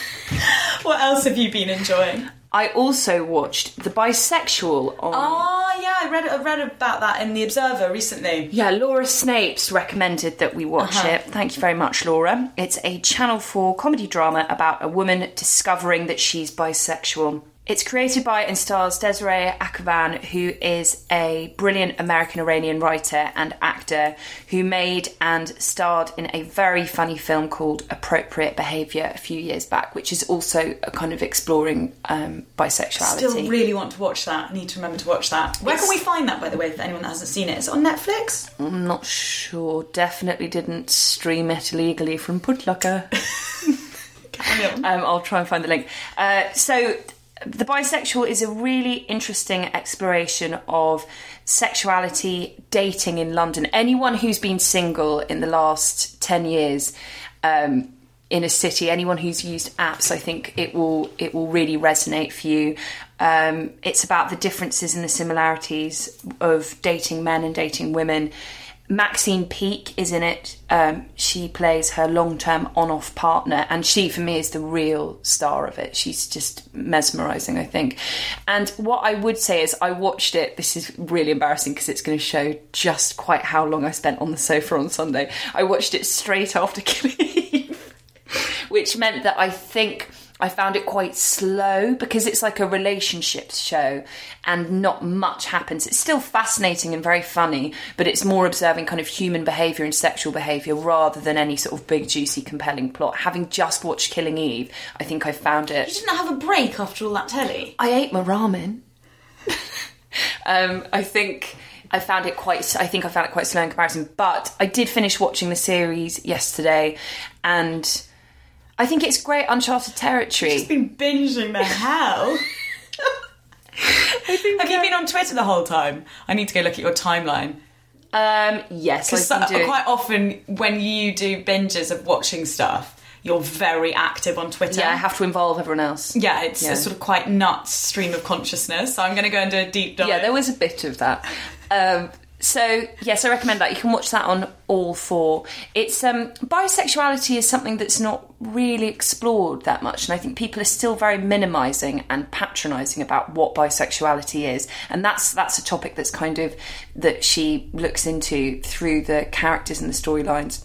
What else have you been enjoying? I also watched The Bisexual on... Oh, yeah, I read, I read about that in The Observer recently. Yeah, Laura Snapes recommended that we watch Uh-huh. it. Thank you very much, Laura. It's a Channel four comedy drama about a woman discovering that she's bisexual. It's created by and stars Desiree Akhavan, who is a brilliant American-Iranian writer and actor who made and starred in a very funny film called Appropriate Behaviour a few years back, which is also a kind of exploring um, bisexuality. Still really want to watch that. I need to remember to watch that. Where It's- can we find that, by the way, if anyone hasn't seen it? Is it on Netflix? I'm not sure. Definitely didn't stream it illegally from Putlocker. Carry on. um, I'll try and find the link. Uh, so... The Bisexual is a really interesting exploration of sexuality, dating in London. Anyone who's been single in the last ten years um, in a city, anyone who's used apps, I think it will it will really resonate for you. Um, it's about the differences and the similarities of dating men and dating women. Maxine Peake is in it. Um, she plays her long-term on-off partner, and she, for me, is the real star of it. She's just mesmerising, I think. And what I would say is I watched it. This is really embarrassing because it's going to show just quite how long I spent on the sofa on Sunday. I watched it straight after Killing Eve, which meant that I think... I found it quite slow because it's like a relationships show and not much happens. It's still fascinating and very funny, but it's more observing kind of human behaviour and sexual behaviour rather than any sort of big, juicy, compelling plot. Having just watched Killing Eve, I think I found it... You didn't have a break after all that telly? I ate my ramen. um, I think... I found it quite... I think I found it quite slow in comparison, but I did finish watching the series yesterday, and... I think it's great uncharted territory. You've just been binging the hell. I think Have you been on Twitter the whole time? I need to go look at your timeline. Um, yes, Because I've been doing... quite often when you do binges of watching stuff, you're very active on Twitter. Yeah, I have to involve everyone else. Yeah, it's Yeah. a sort of quite nuts stream of consciousness. So I'm going to go and do a deep dive. Yeah, there was a bit of that. Um, so, yes, I recommend that. You can watch that on All Four. It's um, bisexuality is something that's not really explored that much, and I think people are still very minimising and patronising about what bisexuality is, and that's that's a topic that's kind of that she looks into through the characters and the storylines.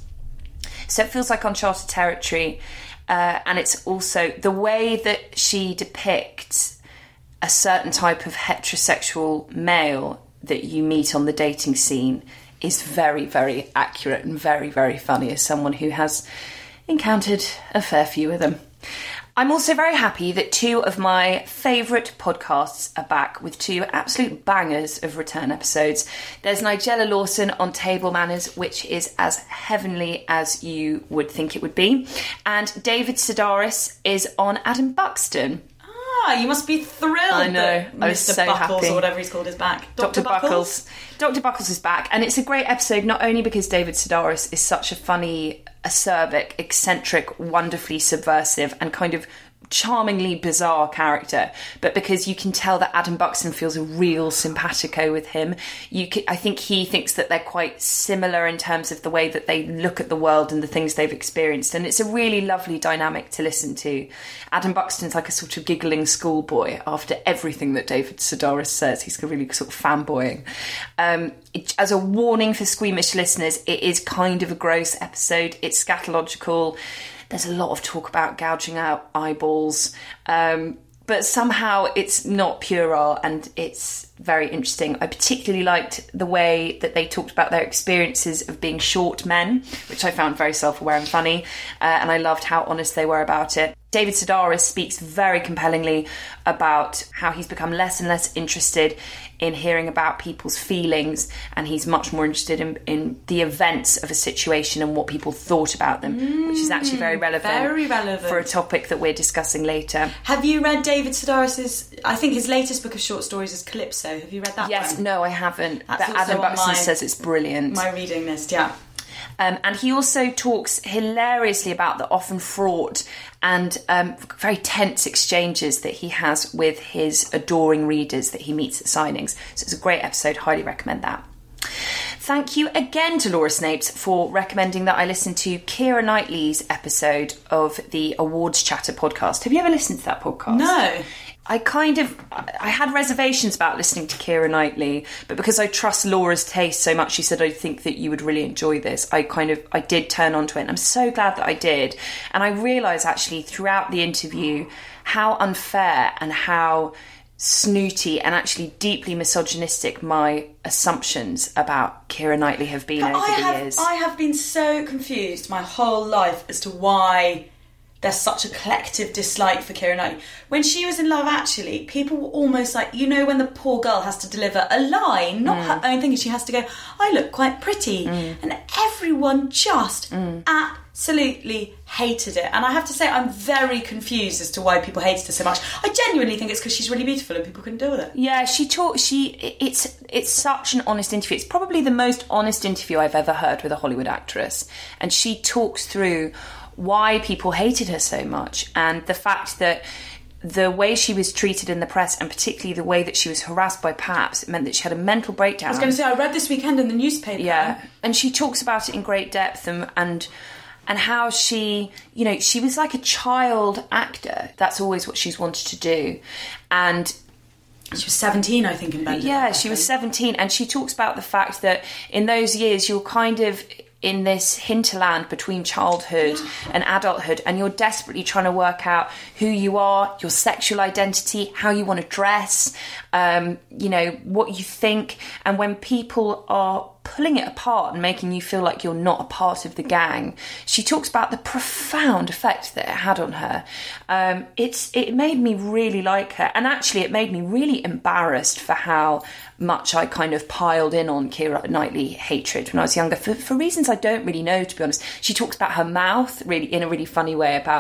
So it feels like uncharted territory, uh, and it's also the way that she depicts a certain type of heterosexual male that you meet on the dating scene is very, very accurate and very, very funny as someone who has encountered a fair few of them. I'm also very happy that two of my favourite podcasts are back with two absolute bangers of return episodes. There's Nigella Lawson on Table Manners, which is as heavenly as you would think it would be. And David Sedaris is on Adam Buxton. Ah, you must be thrilled. I know. That I was Mister so Buckles happy. or whatever he's called is back. Doctor Doctor Buckles. Buckles. Doctor Buckles is back, and it's a great episode, not only because David Sedaris is such a funny, acerbic, eccentric, wonderfully subversive, and kind of charmingly bizarre character, but because you can tell that Adam Buxton feels a real simpatico with him. You can, I think he thinks that they're quite similar in terms of the way that they look at the world and the things they've experienced, and it's a really lovely dynamic to listen to. Adam Buxton's like a sort of giggling schoolboy after everything that David Sedaris says. He's really sort of fanboying. Um, it, as a warning for squeamish listeners, it is kind of a gross episode. It's scatological. There's a lot of talk about gouging out eyeballs, um, but somehow it's not puerile and it's very interesting. I particularly liked the way that they talked about their experiences of being short men, which I found very self-aware and funny, uh, and I loved how honest they were about it. David Sedaris speaks very compellingly about how he's become less and less interested in hearing about people's feelings, and he's much more interested in, in the events of a situation and what people thought about them, mm, which is actually very relevant, very relevant for a topic that we're discussing later. Have you read David Sedaris's, I think his latest book of short stories is Calypso. Have you read that Yes, one? no, I haven't. That's but also Adam on Buxton my- says it's brilliant. My reading list, yeah. Um, and he also talks hilariously about the often fraught and um, very tense exchanges that he has with his adoring readers that he meets at signings. So it's a great episode, highly recommend that. Thank you again to Laura Snapes for recommending that I listen to Keira Knightley's episode of the Awards Chatter podcast. Have you ever listened to that podcast? No. I kind of, I had reservations about listening to Keira Knightley, but because I trust Laura's taste so much, she said, I think that you would really enjoy this. I kind of, I did turn onto it, and I'm so glad that I did. And I realised actually throughout the interview how unfair and how snooty and actually deeply misogynistic my assumptions about Keira Knightley have been But over I the have, years. I have been so confused my whole life as to why there's such a collective dislike for Keira Knightley. When she was in Love Actually, people were almost like, you know, when the poor girl has to deliver a line, not Mm. her own thing, she has to go, I look quite pretty. Mm. And everyone just Mm. absolutely hated it. And I have to say, I'm very confused as to why people hated her so much. I genuinely think it's because she's really beautiful and people couldn't deal with it. Yeah, she talked. She it's it's such an honest interview. It's probably the most honest interview I've ever heard with a Hollywood actress, and she talks through why people hated her so much and the fact that the way she was treated in the press, and particularly the way that she was harassed by Paps, it meant that she had a mental breakdown. I was going to say, I read this weekend in the newspaper. Yeah, and she talks about it in great depth, and and and how she, you know, she was like a child actor. That's always what she's wanted to do, and she was seventeen, I think, in Bendel. yeah, she was seventeen, and she talks about the fact that in those years you're kind of in this hinterland between childhood and adulthood, and you're desperately trying to work out who you are, your sexual identity, how you want to dress, um, you know, what you think. And when people are pulling it apart and making you feel like you're not a part of the gang, she talks about the profound effect that it had on her. Um, it's it made me really like her, and actually it made me really embarrassed for how much I kind of piled in on Keira Knightley hatred when I was younger, for, for reasons I don't really know, to be honest. She talks about her mouth really in a really funny way, about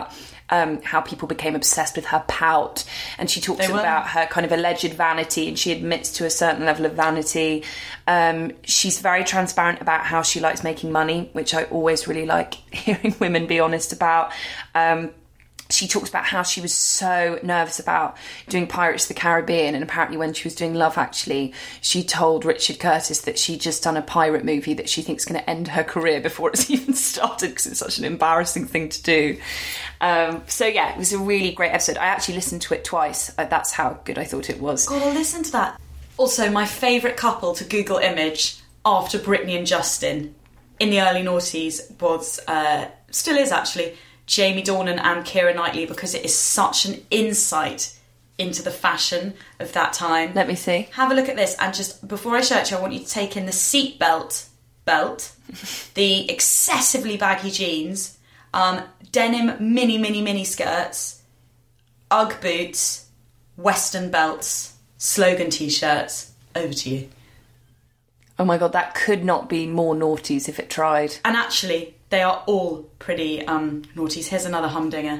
um, how people became obsessed with her pout. And she talks about her kind of alleged vanity, and she admits to a certain level of vanity. Um, she's very transparent about how she likes making money, which I always really like hearing women be honest about. Um, She talks about how she was so nervous about doing Pirates of the Caribbean, and apparently when she was doing Love Actually, she told Richard Curtis that she'd just done a pirate movie that she thinks is going to end her career before it's even started because it's such an embarrassing thing to do. Um, so yeah, it was a really great episode. I actually listened to it twice. Uh, that's how good I thought it was. God, I'll listen to that. Also, my favourite couple to Google image after Britney and Justin in the early noughties was, uh, still is actually, Jamie Dornan and Keira Knightley, because it is such an insight into the fashion of that time. Let me see. Have a look at this, and just before I show it to you, I want you to take in the seatbelt belt, the excessively baggy jeans, um, denim mini, mini, mini skirts, Ugg boots, Western belts, slogan t-shirts. Over to you. Oh my God, that could not be more noughties if it tried. And actually, they are all pretty um, noughties. Here's another humdinger.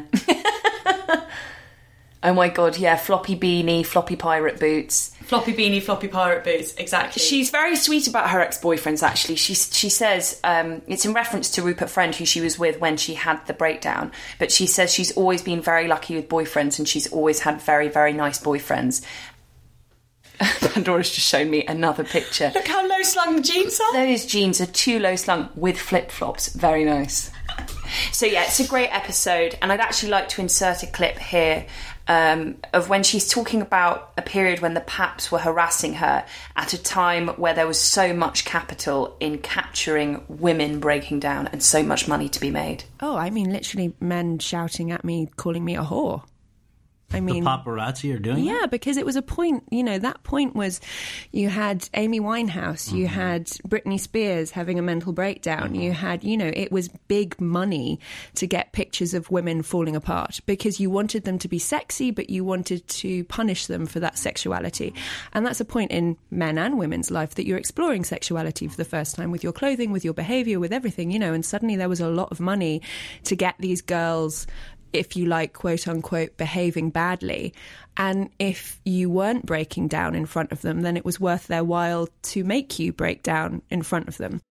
Oh my God, yeah, floppy beanie, floppy pirate boots. Floppy beanie, floppy pirate boots, exactly. She's very sweet about her ex-boyfriends, actually. She, she says, um, it's in reference to Rupert Friend, who she was with when she had the breakdown, but she says she's always been very lucky with boyfriends, and she's always had very, very nice boyfriends. Pandora's just shown me another picture. Look how low-slung the jeans are. Those jeans are too low-slung with flip-flops. Very nice. So yeah, it's a great episode, and I'd actually like to insert a clip here um, of when she's talking about a period when the Paps were harassing her at a time where there was so much capital in capturing women breaking down and so much money to be made. Oh, I mean, literally men shouting at me, calling me a whore. I mean, the paparazzi are doing yeah, that? because it was a point, you know, that point was you had Amy Winehouse, mm-hmm. you had Britney Spears having a mental breakdown, mm-hmm. you had, you know, it was big money to get pictures of women falling apart because you wanted them to be sexy, but you wanted to punish them for that sexuality. And that's a point in men and women's life that you're exploring sexuality for the first time with your clothing, with your behaviour, with everything, you know, and suddenly there was a lot of money to get these girls, if you like, quote unquote, behaving badly. And if you weren't breaking down in front of them, then it was worth their while to make you break down in front of them.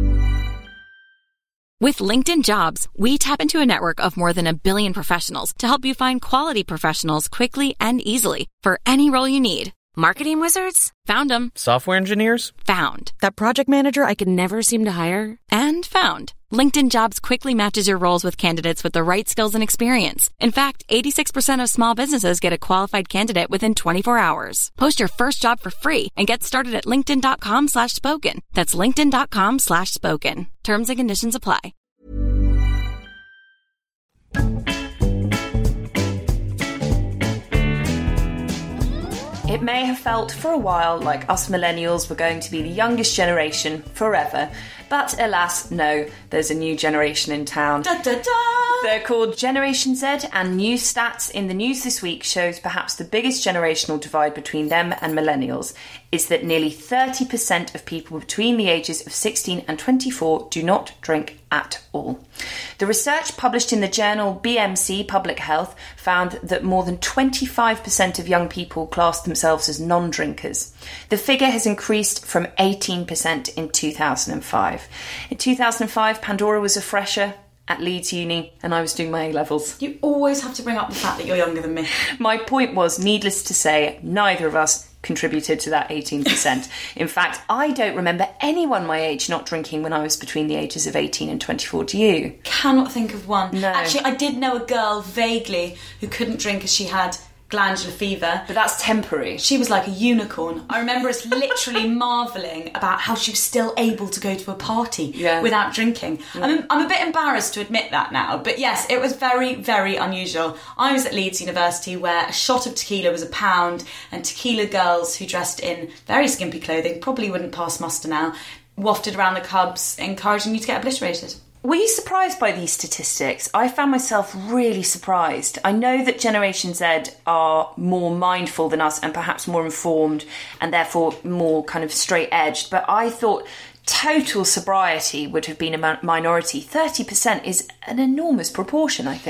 With LinkedIn Jobs, we tap into a network of more than a billion professionals to help you find quality professionals quickly and easily for any role you need. Marketing wizards? Found them. Software engineers? Found. That project manager I could never seem to hire? And found. LinkedIn Jobs quickly matches your roles with candidates with the right skills and experience. In fact, eighty-six percent of small businesses get a qualified candidate within twenty-four hours. Post your first job for free and get started at linkedin.com slash spoken. That's linkedin.com slash spoken. Terms and conditions apply. It may have felt for a while like us millennials were going to be the youngest generation forever, but alas, no, there's a new generation in town. Da, da, da. They're called Generation Z, and new stats in the news this week shows perhaps the biggest generational divide between them and millennials is that nearly thirty percent of people between the ages of sixteen and twenty-four do not drink at all. The research published in the journal B M C Public Health found that more than twenty-five percent of young people classed themselves as non-drinkers. The figure has increased from eighteen percent in two thousand five. In two thousand five, Pandora was a fresher at Leeds Uni, and I was doing my A-levels. You always have to bring up the fact that you're younger than me. My point was, needless to say, neither of us contributed to that eighteen percent. In fact, I don't remember anyone my age not drinking when I was between the ages of eighteen and twenty-four. Do you? Cannot think of one. No. Actually, I did know a girl, vaguely, who couldn't drink as she had glandular fever. But that's temporary. She was like a unicorn. I remember us literally marvelling about how she was still able to go to a party yeah. without drinking. Yeah. I'm, I'm a bit embarrassed to admit that now, but yes, it was very, very unusual. I was at Leeds University where a shot of tequila was a pound, and tequila girls who dressed in very skimpy clothing, probably wouldn't pass muster now, wafted around the clubs encouraging you to get obliterated. Were you surprised by these statistics? I found myself really surprised. I know that Generation Z are more mindful than us and perhaps more informed and therefore more kind of straight-edged, but I thought total sobriety would have been a minority. thirty percent is an enormous proportion, I think.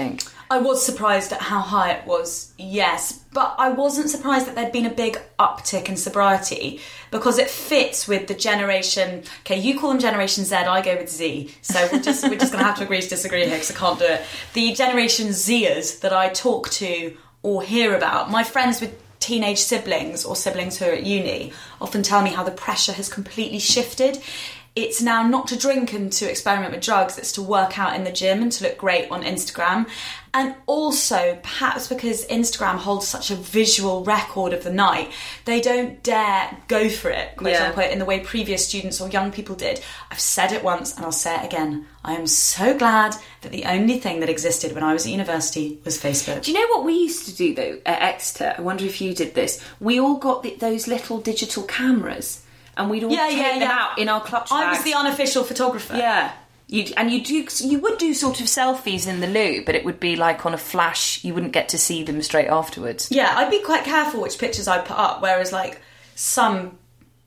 I was surprised at how high it was, yes, but I wasn't surprised that there'd been a big uptick in sobriety because it fits with the generation. Okay, you call them Generation Z, I go with Z, so we're just we're just going to have to agree to disagree here because I can't do it. The Generation Zers that I talk to or hear about, my friends with teenage siblings or siblings who are at uni, often tell me how the pressure has completely shifted. It's now not to drink and to experiment with drugs, it's to work out in the gym and to look great on Instagram. And also, perhaps because Instagram holds such a visual record of the night, they don't dare go for it, quote yeah. unquote, in the way previous students or young people did. I've said it once and I'll say it again. I am so glad that the only thing that existed when I was at university was Facebook. Do you know what we used to do, though, at Exeter? I wonder if you did this. We all got the, those little digital cameras. And we'd all yeah, take yeah, them yeah. out in our clutch bags. I was the unofficial photographer. Yeah. You'd, and you do, you would do sort of selfies in the loo, but it would be like on a flash. You wouldn't get to see them straight afterwards. Yeah, I'd be quite careful which pictures I put up, whereas like some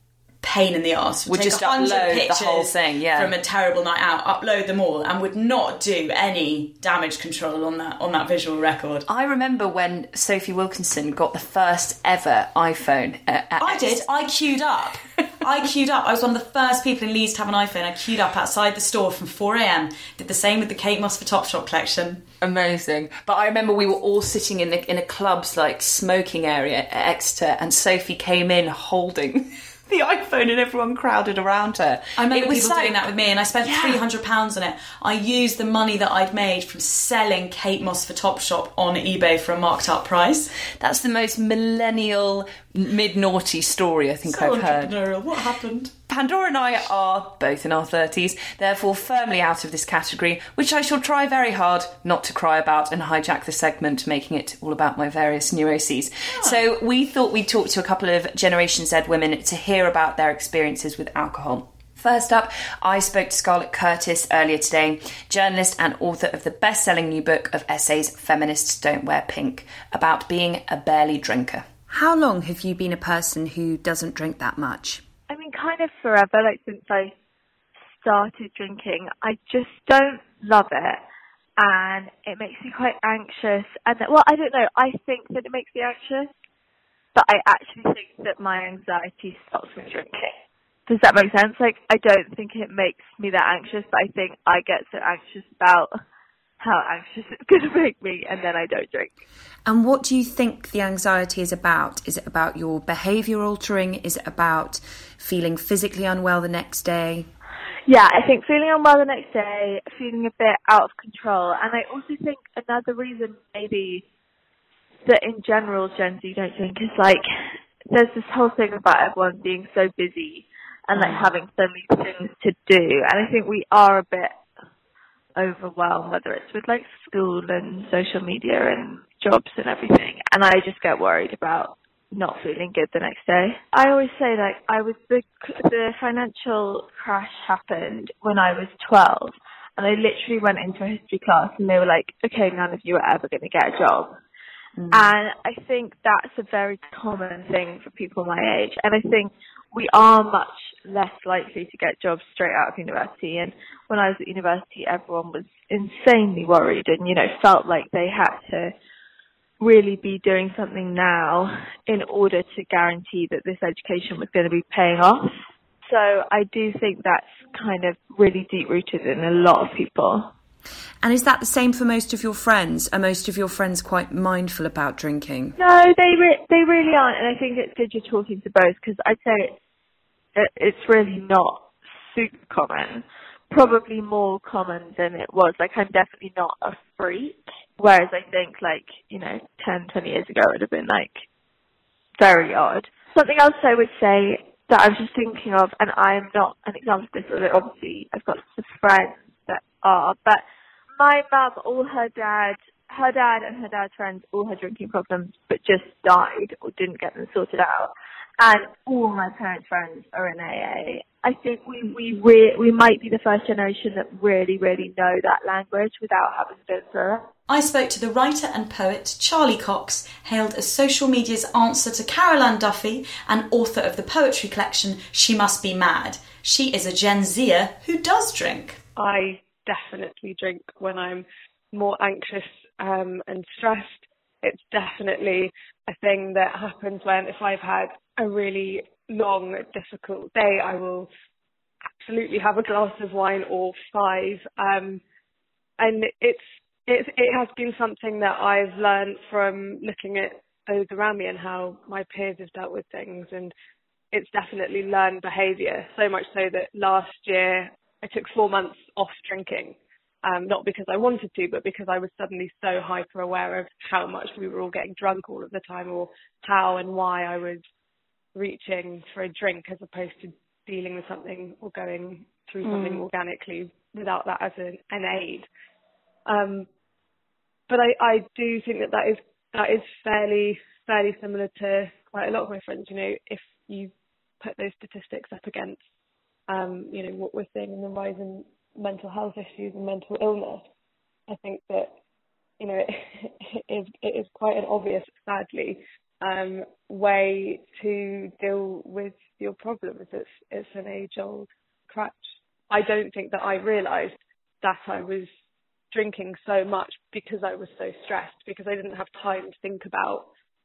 pain in the arse would, would take just a hundred upload pictures the whole thing, yeah. from a terrible night out, upload them all, and would not do any damage control on that on that visual record. I remember when Sophie Wilkinson got the first ever iPhone. At, at I did. I queued up. I queued up. I was one of the first people in Leeds to have an iPhone. I queued up outside the store from four a.m. Did the same with the Kate Moss for Topshop collection. Amazing. But I remember we were all sitting in the, in a club's like smoking area at Exeter, and Sophie came in holding the iPhone and everyone crowded around her. I remember it was people like, doing that with me, and I spent yeah. three hundred pounds on it. I used the money that I'd made from selling Kate Moss for Topshop on eBay for a marked up price. That's the most millennial, mid-naughty story I think So I've heard. entrepreneurial. What happened? Pandora and I are both in our thirties, therefore firmly out of this category, which I shall try very hard not to cry about and hijack the segment, making it all about my various neuroses. Oh. So we thought we'd talk to a couple of Generation Z women to hear about their experiences with alcohol. First up, I spoke to Scarlett Curtis earlier today, journalist and author of the best-selling new book of essays, Feminists Don't Wear Pink, about being a barely drinker. How long have you been a person who doesn't drink that much? I mean, kind of forever, like since I started drinking. I just don't love it, and it makes me quite anxious. And well, I don't know, I think that it makes me anxious, but I actually think that my anxiety stops me drinking. Does that make sense? Like, I don't think it makes me that anxious, but I think I get so anxious about how anxious it's going to make me, and then I don't drink. And what do you think the anxiety is about? Is it about your behaviour altering? Is it about feeling physically unwell the next day? Yeah, I think feeling unwell the next day, feeling a bit out of control. And I also think another reason maybe that in general Gen Z don't drink is like there's this whole thing about everyone being so busy and like having so many things to do. And I think we are a bit overwhelmed, whether it's with like school and social media and jobs and everything, and I just get worried about not feeling good the next day. I always say like I was the the financial crash happened when I was twelve, and I literally went into a history class and they were like, okay, none of you are ever going to get a job. Mm. And I think that's a very common thing for people my age, and I think we are much less likely to get jobs straight out of university. And when I was at university, everyone was insanely worried and, you know, felt like they had to really be doing something now in order to guarantee that this education was going to be paying off. So I do think that's kind of really deep-rooted in a lot of people. And is that the same for most of your friends? Are most of your friends quite mindful about drinking? No, they re- they really aren't, and I think it's good you're talking to both, because I'd say it's, it's really not super common. Probably more common than it was. Like, I'm definitely not a freak, whereas I think, like, you know, ten, twenty years ago it would have been, like, very odd. Something else I would say that I was just thinking of, and I am not an example of this, although obviously I've got lots of friends that are, but my mum, all her dad, her dad and her dad's friends all had drinking problems, but just died or didn't get them sorted out. And all my parents' friends are in A A. I think we we re- we might be the first generation that really, really know that language without having been through it. I spoke to the writer and poet Charlie Cox, hailed as social media's answer to Carol Ann Duffy and author of the poetry collection She Must Be Mad. She is a Gen Zer who does drink. I definitely drink when I'm more anxious um, and stressed, it's definitely a thing that happens when, if I've had a really long, difficult day, I will absolutely have a glass of wine or five. Um, and it's, it's, it has been something that I've learned from looking at those around me and how my peers have dealt with things. And it's definitely learned behaviour, so much so that last year I took four months off drinking. Um, not because I wanted to, but because I was suddenly so hyper aware of how much we were all getting drunk all of the time, or how and why I was reaching for a drink as opposed to dealing with something or going through something mm. organically without that as an, an aid. Um, but I, I do think that that is, that is fairly, fairly similar to quite a lot of my friends. You know, if you put those statistics up against, um, you know, what we're seeing in the rise in mental health issues and mental illness, I think that, you know, it, it, is, it is quite an obvious, sadly, um, way to deal with your problems. It's, it's an age-old crutch. I don't think that I realised that I was drinking so much because I was so stressed, because I didn't have time to think about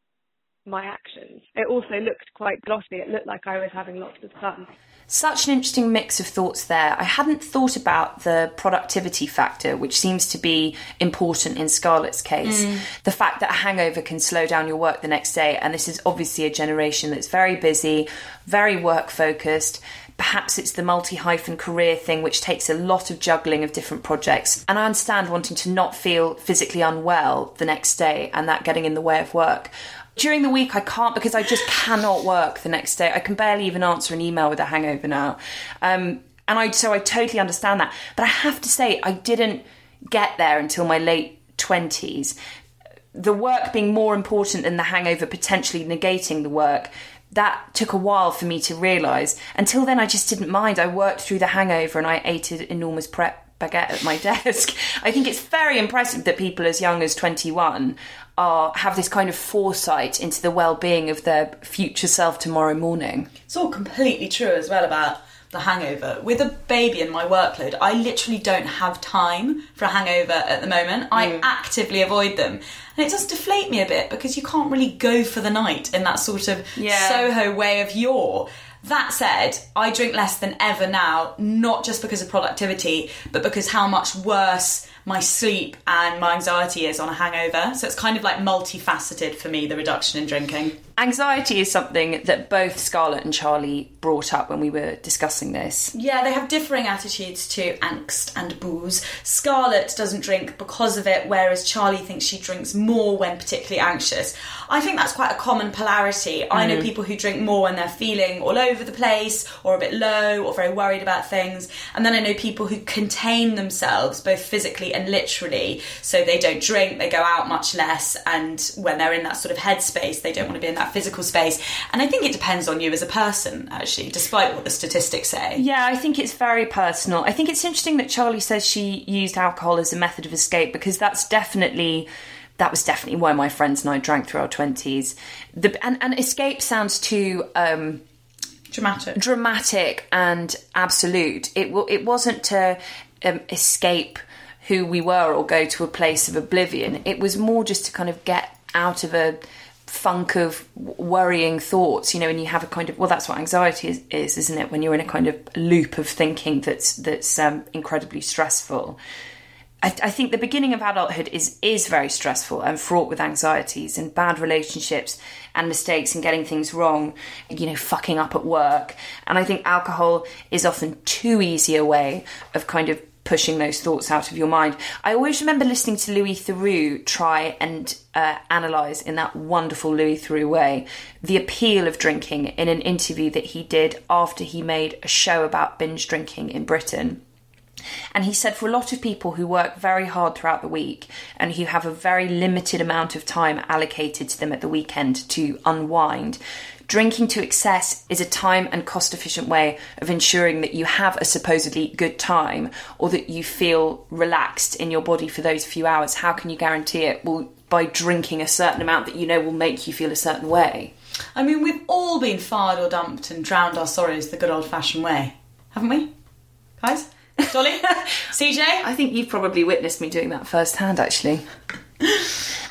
my actions. It also looked quite glossy. It looked like I was having lots of fun. Such an interesting mix of thoughts there. I hadn't thought about the productivity factor, which seems to be important in Scarlett's case. Mm. The fact that a hangover can slow down your work the next day. And this is obviously a generation that's very busy, very work-focused. Perhaps it's the multi-hyphen career thing, which takes a lot of juggling of different projects. And I understand wanting to not feel physically unwell the next day and that getting in the way of work. During the week, I can't, because I just cannot work the next day. I can barely even answer an email with a hangover now. Um, and I so I totally understand that. But I have to say, I didn't get there until my late twenties. The work being more important than the hangover potentially negating the work, that took a while for me to realise. Until then, I just didn't mind. I worked through the hangover and I ate an enormous prep baguette at my desk. I think it's very impressive that people as young as twenty-one are have this kind of foresight into the well-being of their future self tomorrow morning. It's all completely true as well about the hangover. With a baby and my workload, I literally don't have time for a hangover at the moment. Mm. I actively avoid them. And it does deflate me a bit because you can't really go for the night in that sort of yeah. Soho way of yore. That said, I drink less than ever now, not just because of productivity, but because how much worse my sleep and my anxiety is on a hangover. So it's kind of like multifaceted for me, the reduction in drinking. Anxiety is something that both Scarlett and Charlie brought up when we were discussing this. Yeah, they have differing attitudes to angst and booze. Scarlett doesn't drink because of it, whereas Charlie thinks she drinks more when particularly anxious. I think that's quite a common polarity. Mm. I know people who drink more when they're feeling all over the place or a bit low or very worried about things. And then I know people who contain themselves both physically and literally, so they don't drink, they go out much less, and when they're in that sort of headspace, they don't want to be in that physical space. And I think it depends on you as a person, actually, despite what the statistics say. Yeah, I think it's very personal. I think it's interesting that Charlie says she used alcohol as a method of escape, because that's definitely that was definitely why my friends and I drank through our twenties. The, and, and escape sounds too um, dramatic, dramatic and absolute. It it wasn't to um, escape who we were or go to a place of oblivion. It was more just to kind of get out of a funk of worrying thoughts, you know, and you have a kind of, well, that's what anxiety is, is isn't it? When you're in a kind of loop of thinking that's that's um, incredibly stressful. I, I think the beginning of adulthood is is very stressful and fraught with anxieties and bad relationships and mistakes and getting things wrong, you know, fucking up at work. And I think alcohol is often too easy a way of kind of pushing those thoughts out of your mind. I always remember listening to Louis Theroux try and uh, analyse in that wonderful Louis Theroux way the appeal of drinking in an interview that he did after he made a show about binge drinking in Britain. And he said for a lot of people who work very hard throughout the week and who have a very limited amount of time allocated to them at the weekend to unwind, drinking to excess is a time and cost-efficient way of ensuring that you have a supposedly good time or that you feel relaxed in your body for those few hours. How can you guarantee it? Well, by drinking a certain amount that you know will make you feel a certain way. I mean, we've all been fired or dumped and drowned our sorrows the good old-fashioned way, haven't we, guys? Dolly? C J? I think you've probably witnessed me doing that firsthand, actually.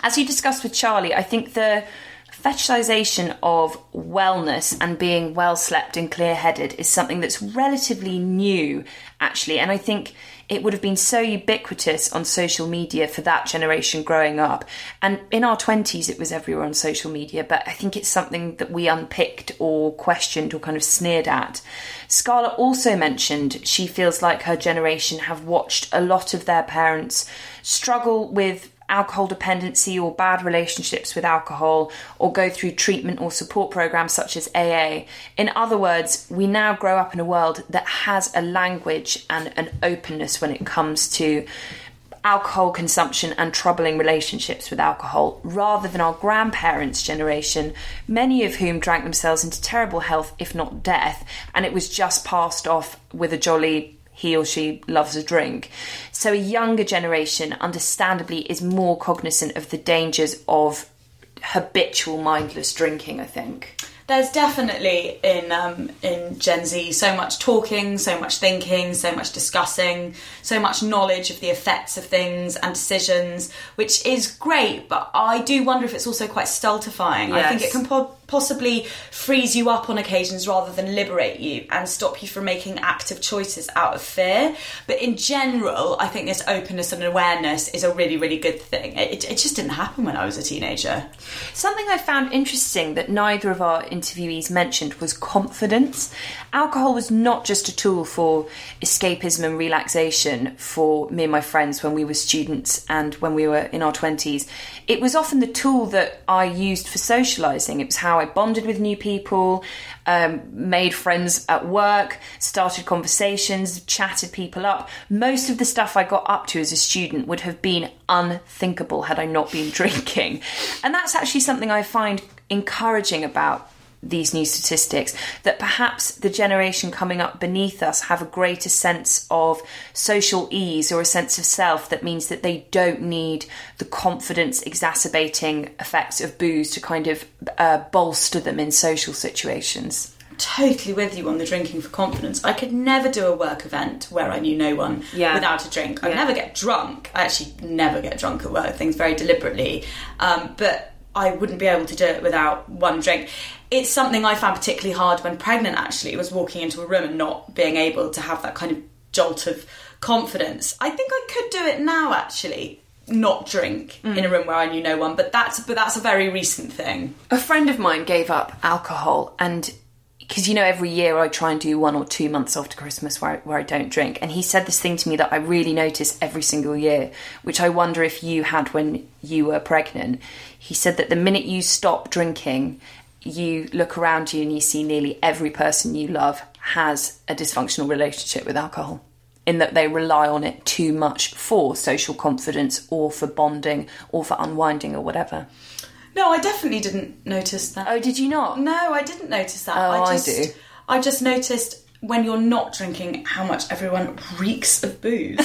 As you discussed with Charlie, I think the fetishization of wellness and being well slept and clear headed is something that's relatively new, actually. And I think it would have been so ubiquitous on social media for that generation growing up. And in our twenties, it was everywhere on social media. But I think it's something that we unpicked or questioned or kind of sneered at. Scarlett also mentioned she feels like her generation have watched a lot of their parents struggle with alcohol dependency or bad relationships with alcohol, or go through treatment or support programs such as A A. In other words, we now grow up in a world that has a language and an openness when it comes to alcohol consumption and troubling relationships with alcohol, rather than our grandparents' generation, many of whom drank themselves into terrible health, if not death, and it was just passed off with a jolly he or she loves a drink. So a younger generation, understandably, is more cognizant of the dangers of habitual mindless drinking, I think. There's definitely in um, in Gen Z so much talking, so much thinking, so much discussing, so much knowledge of the effects of things and decisions, which is great, but I do wonder if it's also quite stultifying. Yes. I think it can po- possibly freeze you up on occasions rather than liberate you and stop you from making active choices out of fear. But in general, I think this openness and awareness is a really, really good thing. It, it just didn't happen when I was a teenager. Something I found interesting that neither of our interviewees mentioned was confidence. Alcohol was not just a tool for escapism and relaxation for me and my friends when we were students and when we were in our twenties. It was often the tool that I used for socialising. It was how I bonded with new people, um, made friends at work, started conversations, chatted people up. Most of the stuff I got up to as a student would have been unthinkable had I not been drinking. And that's actually something I find encouraging about these new statistics, that perhaps the generation coming up beneath us have a greater sense of social ease or a sense of self that means that they don't need the confidence exacerbating effects of booze to kind of uh, bolster them in social situations. Totally with you on the drinking for confidence. I could never do a work event where I knew no one yeah. without a drink. I'd yeah. never get drunk. I actually never get drunk at work, things very deliberately. Um, but I wouldn't be able to do it without one drink. It's something I found particularly hard when pregnant, actually, was walking into a room and not being able to have that kind of jolt of confidence. I think I could do it now, actually, not drink mm. in a room where I knew no one, but that's but that's a very recent thing. A friend of mine gave up alcohol, and because, you know, every year I try and do one or two months after Christmas where I, where I don't drink. And he said this thing to me that I really notice every single year, which I wonder if you had when you were pregnant. He said that the minute you stop drinking, you look around you and you see nearly every person you love has a dysfunctional relationship with alcohol, in that they rely on it too much for social confidence or for bonding or for unwinding or whatever. No, I definitely didn't notice that. Oh, did you not? No, I didn't notice that. Oh, I, just, I do. I just noticed when you're not drinking how much everyone reeks of booze.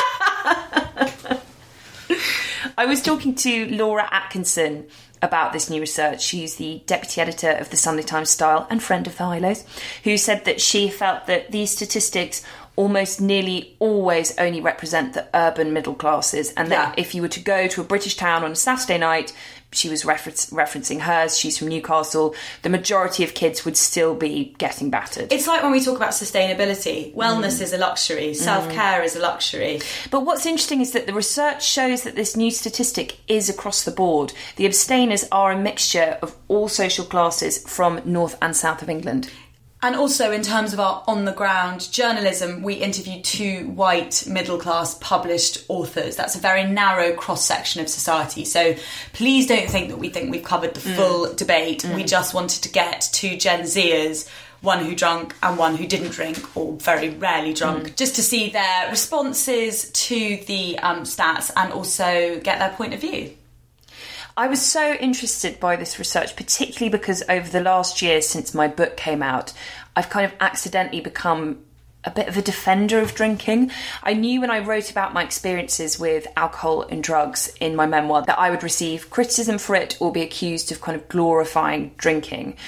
I was talking to Laura Atkinson about this new research. She's the deputy editor of the Sunday Times Style and friend of the Hilos, who said that she felt that these statistics almost nearly always only represent the urban middle classes, and that yeah. if you were to go to a British town on a Saturday night, she was refer- referencing hers, she's from Newcastle, the majority of kids would still be getting battered. It's like when we talk about sustainability. Wellness mm. is a luxury, self-care mm. is a luxury. But what's interesting is that the research shows that this new statistic is across the board. The abstainers are a mixture of all social classes from north and south of England. And also, in terms of our on-the-ground journalism, we interviewed two white, middle-class published authors. That's a very narrow cross-section of society. So please don't think that we think we've covered the full mm. debate. Mm. We just wanted to get two Gen Zers, one who drank and one who didn't drink, or very rarely drunk, mm. just to see their responses to the um, stats and also get their point of view. I was so interested by this research, particularly because over the last year since my book came out, I've kind of accidentally become a bit of a defender of drinking. I knew when I wrote about my experiences with alcohol and drugs in my memoir that I would receive criticism for it or be accused of kind of glorifying drinking.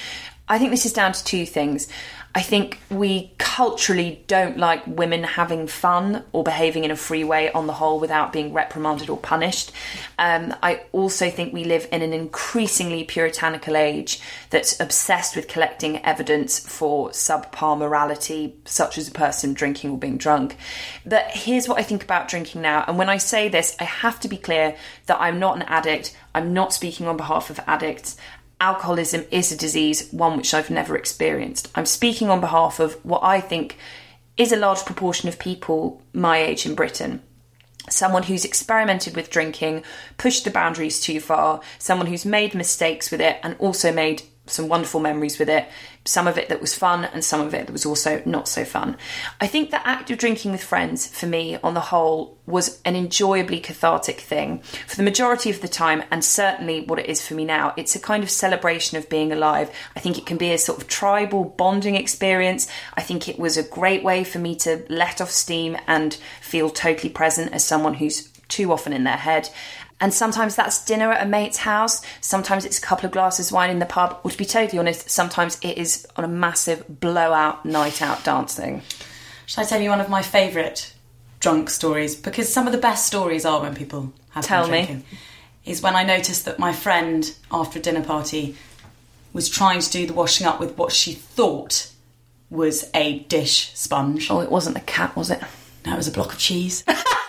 I think this is down to two things. I think we culturally don't like women having fun or behaving in a free way on the whole without being reprimanded or punished. Um, I also think we live in an increasingly puritanical age that's obsessed with collecting evidence for subpar morality, such as a person drinking or being drunk. But here's what I think about drinking now. And when I say this, I have to be clear that I'm not an addict. I'm not speaking on behalf of addicts. Alcoholism is a disease, one which I've never experienced. I'm speaking on behalf of what I think is a large proportion of people my age in Britain. Someone who's experimented with drinking, pushed the boundaries too far, someone who's made mistakes with it and also made some wonderful memories with it, some of it that was fun and some of it that was also not so fun. I think the act of drinking with friends, for me, on the whole, was an enjoyably cathartic thing. For the majority of the time, and certainly what it is for me now, it's a kind of celebration of being alive. I think it can be a sort of tribal bonding experience. I think it was a great way for me to let off steam and feel totally present as someone who's too often in their head. And sometimes that's dinner at a mate's house, sometimes it's a couple of glasses of wine in the pub, or to be totally honest, sometimes it is on a massive blowout night out dancing. Shall I tell you one of my favourite drunk stories? Because some of the best stories are when people have Tell been drinking. me. Is when I noticed that my friend, after a dinner party, was trying to do the washing up with what she thought was a dish sponge. Oh, it wasn't a cat, was it? No, it was a block of cheese.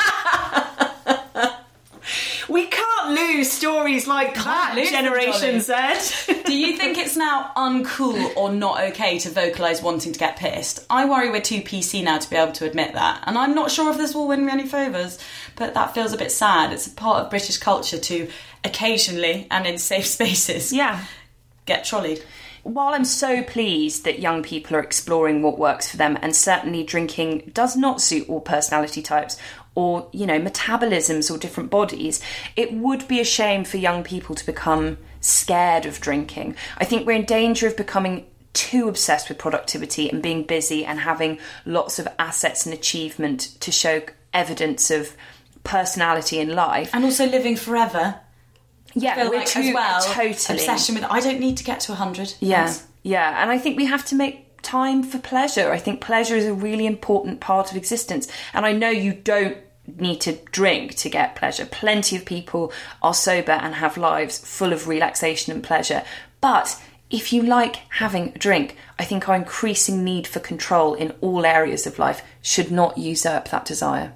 We can't lose stories like that, lose them, Generation Dolly. Z. Do you think it's now uncool or not okay to vocalise wanting to get pissed? I worry we're too P C now to be able to admit that. And I'm not sure if this will win me any favours, but that feels a bit sad. It's a part of British culture to occasionally, and in safe spaces, Yeah. get trolleyed. While I'm so pleased that young people are exploring what works for them, and certainly drinking does not suit all personality types or, you know, metabolisms or different bodies, it would be a shame for young people to become scared of drinking. I think we're in danger of becoming too obsessed with productivity and being busy and having lots of assets and achievement to show evidence of personality in life. And also living forever. Yeah, I feel we're like too, as well, totally. obsession with, I don't need to get to one hundred. Yeah, Thanks. yeah. And I think we have to make time for pleasure. I think pleasure is a really important part of existence. And I know you don't need to drink to get pleasure. Plenty of people are sober and have lives full of relaxation and pleasure. But if you like having a drink, I think our increasing need for control in all areas of life should not usurp that desire.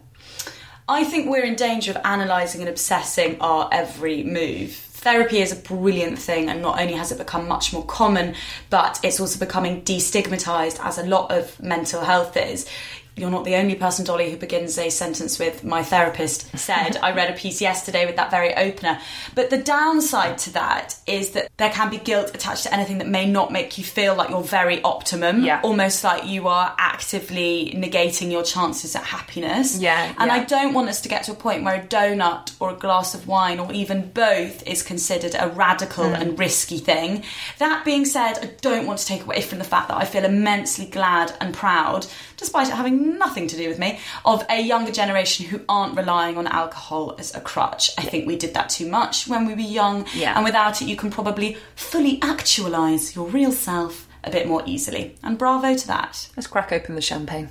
I think we're in danger of analysing and obsessing our every move. Therapy is a brilliant thing, and not only has it become much more common, but it's also becoming destigmatised, as a lot of mental health is. You're not the only person, Dolly, who begins a sentence with "my therapist said." I read a piece yesterday with that very opener. But the downside to that is that there can be guilt attached to anything that may not make you feel like you're very optimum. Yeah. Almost like you are actively negating your chances at happiness. Yeah, And yeah. I don't want us to get to a point where a donut or a glass of wine or even both is considered a radical Mm. and risky thing. That being said, I don't want to take away from the fact that I feel immensely glad and proud, despite it having nothing to do with me, of a younger generation who aren't relying on alcohol as a crutch. I think we did that too much when we were young, Yeah. and without it you can probably fully actualise your real self a bit more easily. And bravo to that. Let's crack open the champagne.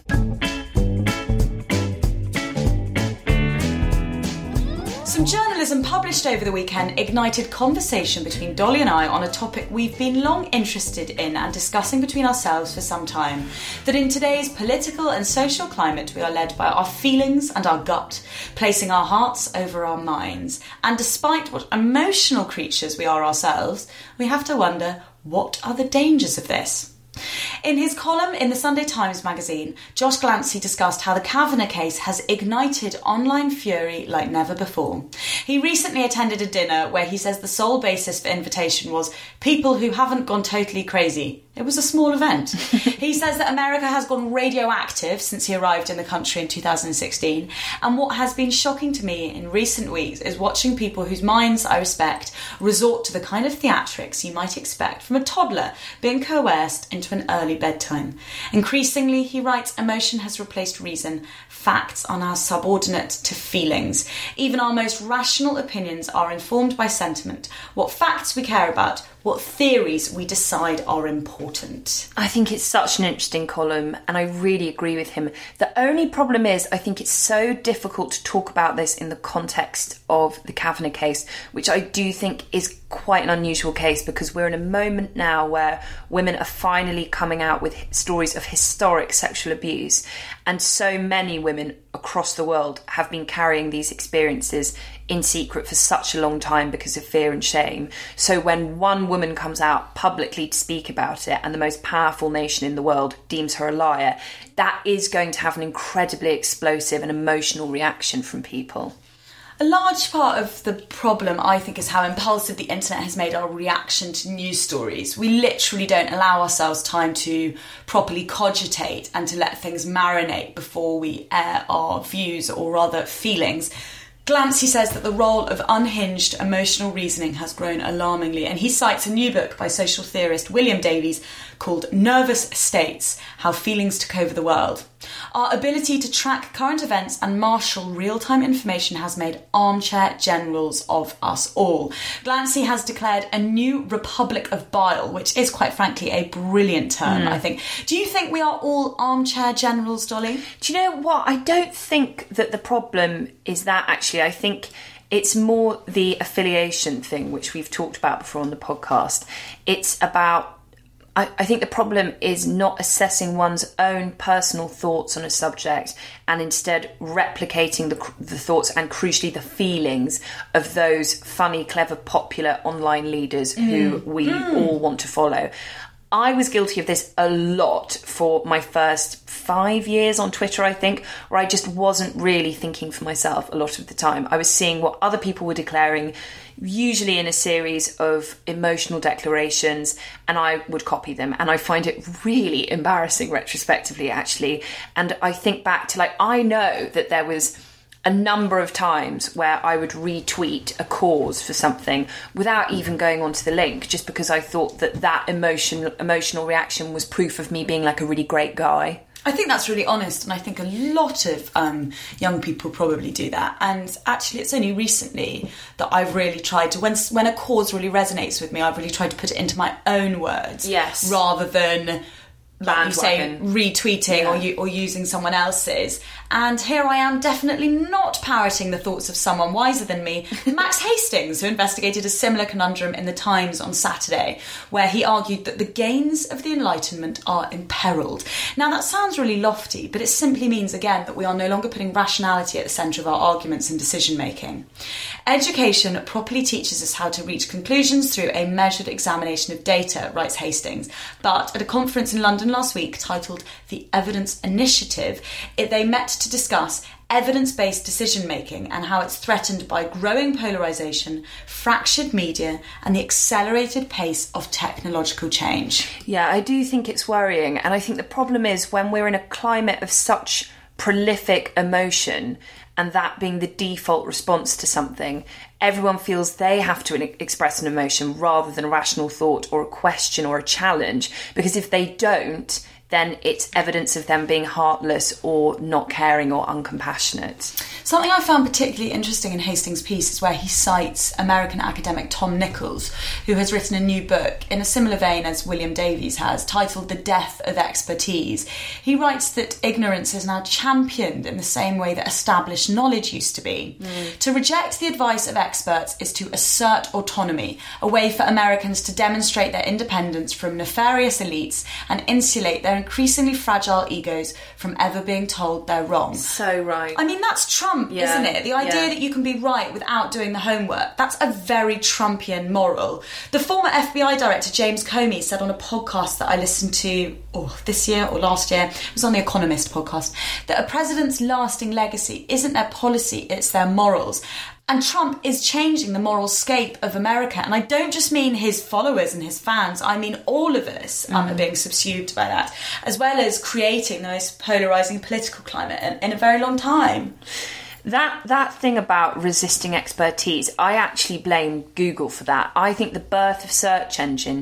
Some journalism published over the weekend ignited conversation between Dolly and I on a topic we've been long interested in and discussing between ourselves for some time. That in today's political and social climate we are led by our feelings and our gut, placing our hearts over our minds. And despite what emotional creatures we are ourselves, we have to wonder, what are the dangers of this? In his column in the Sunday Times magazine, Josh Glancy discussed how the Kavanagh case has ignited online fury like never before. He recently attended a dinner where he says the sole basis for invitation was people who haven't gone totally crazy. It was a small event. He says that America has gone radioactive since he arrived in the country in two thousand sixteen, and what has been shocking to me in recent weeks is watching people whose minds I respect resort to the kind of theatrics you might expect from a toddler being coerced into an early bedtime. Increasingly, he writes, emotion has replaced reason. Facts are now subordinate to feelings. Even our most rational opinions are informed by sentiment. What facts we care about, what theories we decide are important. I think it's such an interesting column, and I really agree with him. The only problem is I think it's so difficult to talk about this in the context of the Kavanagh case, which I do think is quite an unusual case, because we're in a moment now where women are finally coming out with stories of historic sexual abuse, and so many women across the world have been carrying these experiences in secret for such a long time because of fear and shame. So when one woman comes out publicly to speak about it, and the most powerful nation in the world deems her a liar, that is going to have an incredibly explosive and emotional reaction from people. A large part of the problem, I think, is how impulsive the internet has made our reaction to news stories. We literally don't allow ourselves time to properly cogitate and to let things marinate before we air our views, or rather feelings. Glancy says that the role of unhinged emotional reasoning has grown alarmingly, and he cites a new book by social theorist William Davies called Nervous States: How Feelings Took Over the World. Our ability to track current events and marshal real-time information has made armchair generals of us all. Glancy has declared a new republic of bile, which is, quite frankly, a brilliant term, mm. I think. Do you think we are all armchair generals, Dolly? Do you know what? I don't think that the problem is that, actually. I think it's more the affiliation thing, which we've talked about before on the podcast. It's about... I, I think the problem is not assessing one's own personal thoughts on a subject, and instead replicating the, the thoughts and, crucially, the feelings of those funny, clever, popular online leaders mm. who we mm. all want to follow. I was guilty of this a lot for my first five years on Twitter, I think, where I just wasn't really thinking for myself a lot of the time. I was seeing what other people were declaring, usually in a series of emotional declarations, and I would copy them. And I find it really embarrassing retrospectively, actually. And I think back to, like, I know that there was a number of times where I would retweet a cause for something without even going onto the link, just because I thought that that emotion, emotional reaction was proof of me being like a really great guy. I think that's really honest, and I think a lot of um, young people probably do that. And actually, it's only recently that I've really tried to, when when a cause really resonates with me, I've really tried to put it into my own words, yes, rather than, like you say, retweeting yeah. or you, or using someone else's. And here I am, definitely not parroting the thoughts of someone wiser than me, Max Hastings, who investigated a similar conundrum in The Times on Saturday, where he argued that the gains of the Enlightenment are imperilled. Now, that sounds really lofty, but it simply means, again, that we are no longer putting rationality at the centre of our arguments and decision-making. Education properly teaches us how to reach conclusions through a measured examination of data, writes Hastings. But at a conference in London last week titled The Evidence Initiative, it, they met to discuss evidence-based decision-making and how it's threatened by growing polarisation, fractured media and the accelerated pace of technological change. Yeah, I do think it's worrying, and I think the problem is when we're in a climate of such prolific emotion, and that being the default response to something, everyone feels they have to express an emotion rather than a rational thought or a question or a challenge, because if they don't, then it's evidence of them being heartless or not caring or uncompassionate. Something I found particularly interesting in Hastings' piece is where he cites American academic Tom Nichols, who has written a new book in a similar vein as William Davies has, titled The Death of Expertise. He writes that ignorance is now championed in the same way that established knowledge used to be. Mm. To reject the advice of experts is to assert autonomy, a way for Americans to demonstrate their independence from nefarious elites and insulate their increasingly fragile egos from ever being told they're wrong. So right. I mean, that's Trump, yeah. isn't it? The idea yeah. that you can be right without doing the homework, that's a very Trumpian moral. The former F B I director, James Comey, said on a podcast that I listened to oh, this year or last year, it was on the Economist podcast, that a president's lasting legacy isn't their policy, it's their morals. And Trump is changing the moral scape of America. And I don't just mean his followers and his fans. I mean all of us um, mm. are being subsumed by that, as well as creating the most polarising political climate in, in a very long time. That that thing about resisting expertise, I actually blame Google for that. I think the birth of search engines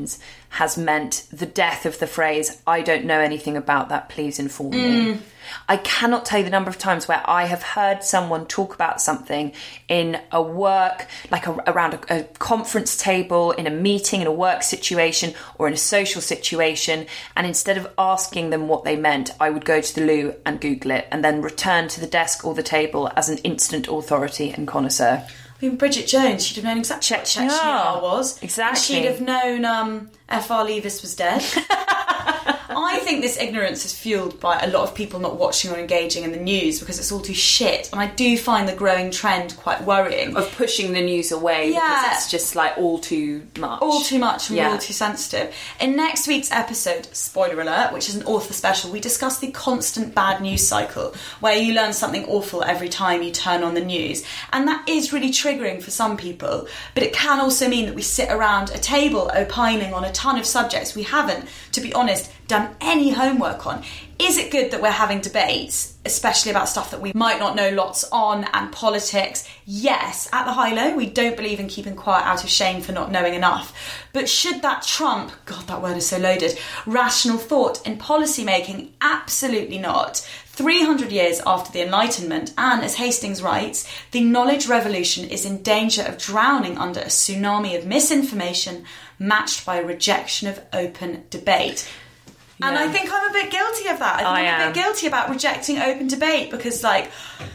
has meant the death of the phrase, I don't know anything about that, please inform Mm. me. I cannot tell you the number of times where I have heard someone talk about something in a work, like a, around a, a conference table, in a meeting, in a work situation, or in a social situation, and instead of asking them what they meant, I would go to the loo and Google it, and then return to the desk or the table as an instant authority and connoisseur. I mean, Bridget Jones, she'd have known exactly what Chechnya was. Exactly. And she'd have known um, F R Leavis was dead. I think this ignorance is fuelled by a lot of people not watching or engaging in the news because it's all too shit. And I do find the growing trend quite worrying. Of pushing the news away Yeah. because it's just like all too much. All too much and Yeah. all too sensitive. In next week's episode, spoiler alert, which is an author special, we discuss the constant bad news cycle where you learn something awful every time you turn on the news. And that is really triggering for some people, but it can also mean that we sit around a table opining on a ton of subjects we haven't, to be honest, done any homework on. Is it good that we're having debates, especially about stuff that we might not know lots on, and politics? Yes, at the High Low, we don't believe in keeping quiet out of shame for not knowing enough. But should that trump, God, that word is so loaded, rational thought in policy making? Absolutely not. three hundred years after the Enlightenment, and as Hastings writes, the knowledge revolution is in danger of drowning under a tsunami of misinformation matched by a rejection of open debate. And Yeah. I think I'm a bit guilty of that. I think I I'm a am. bit guilty about rejecting open debate because, like,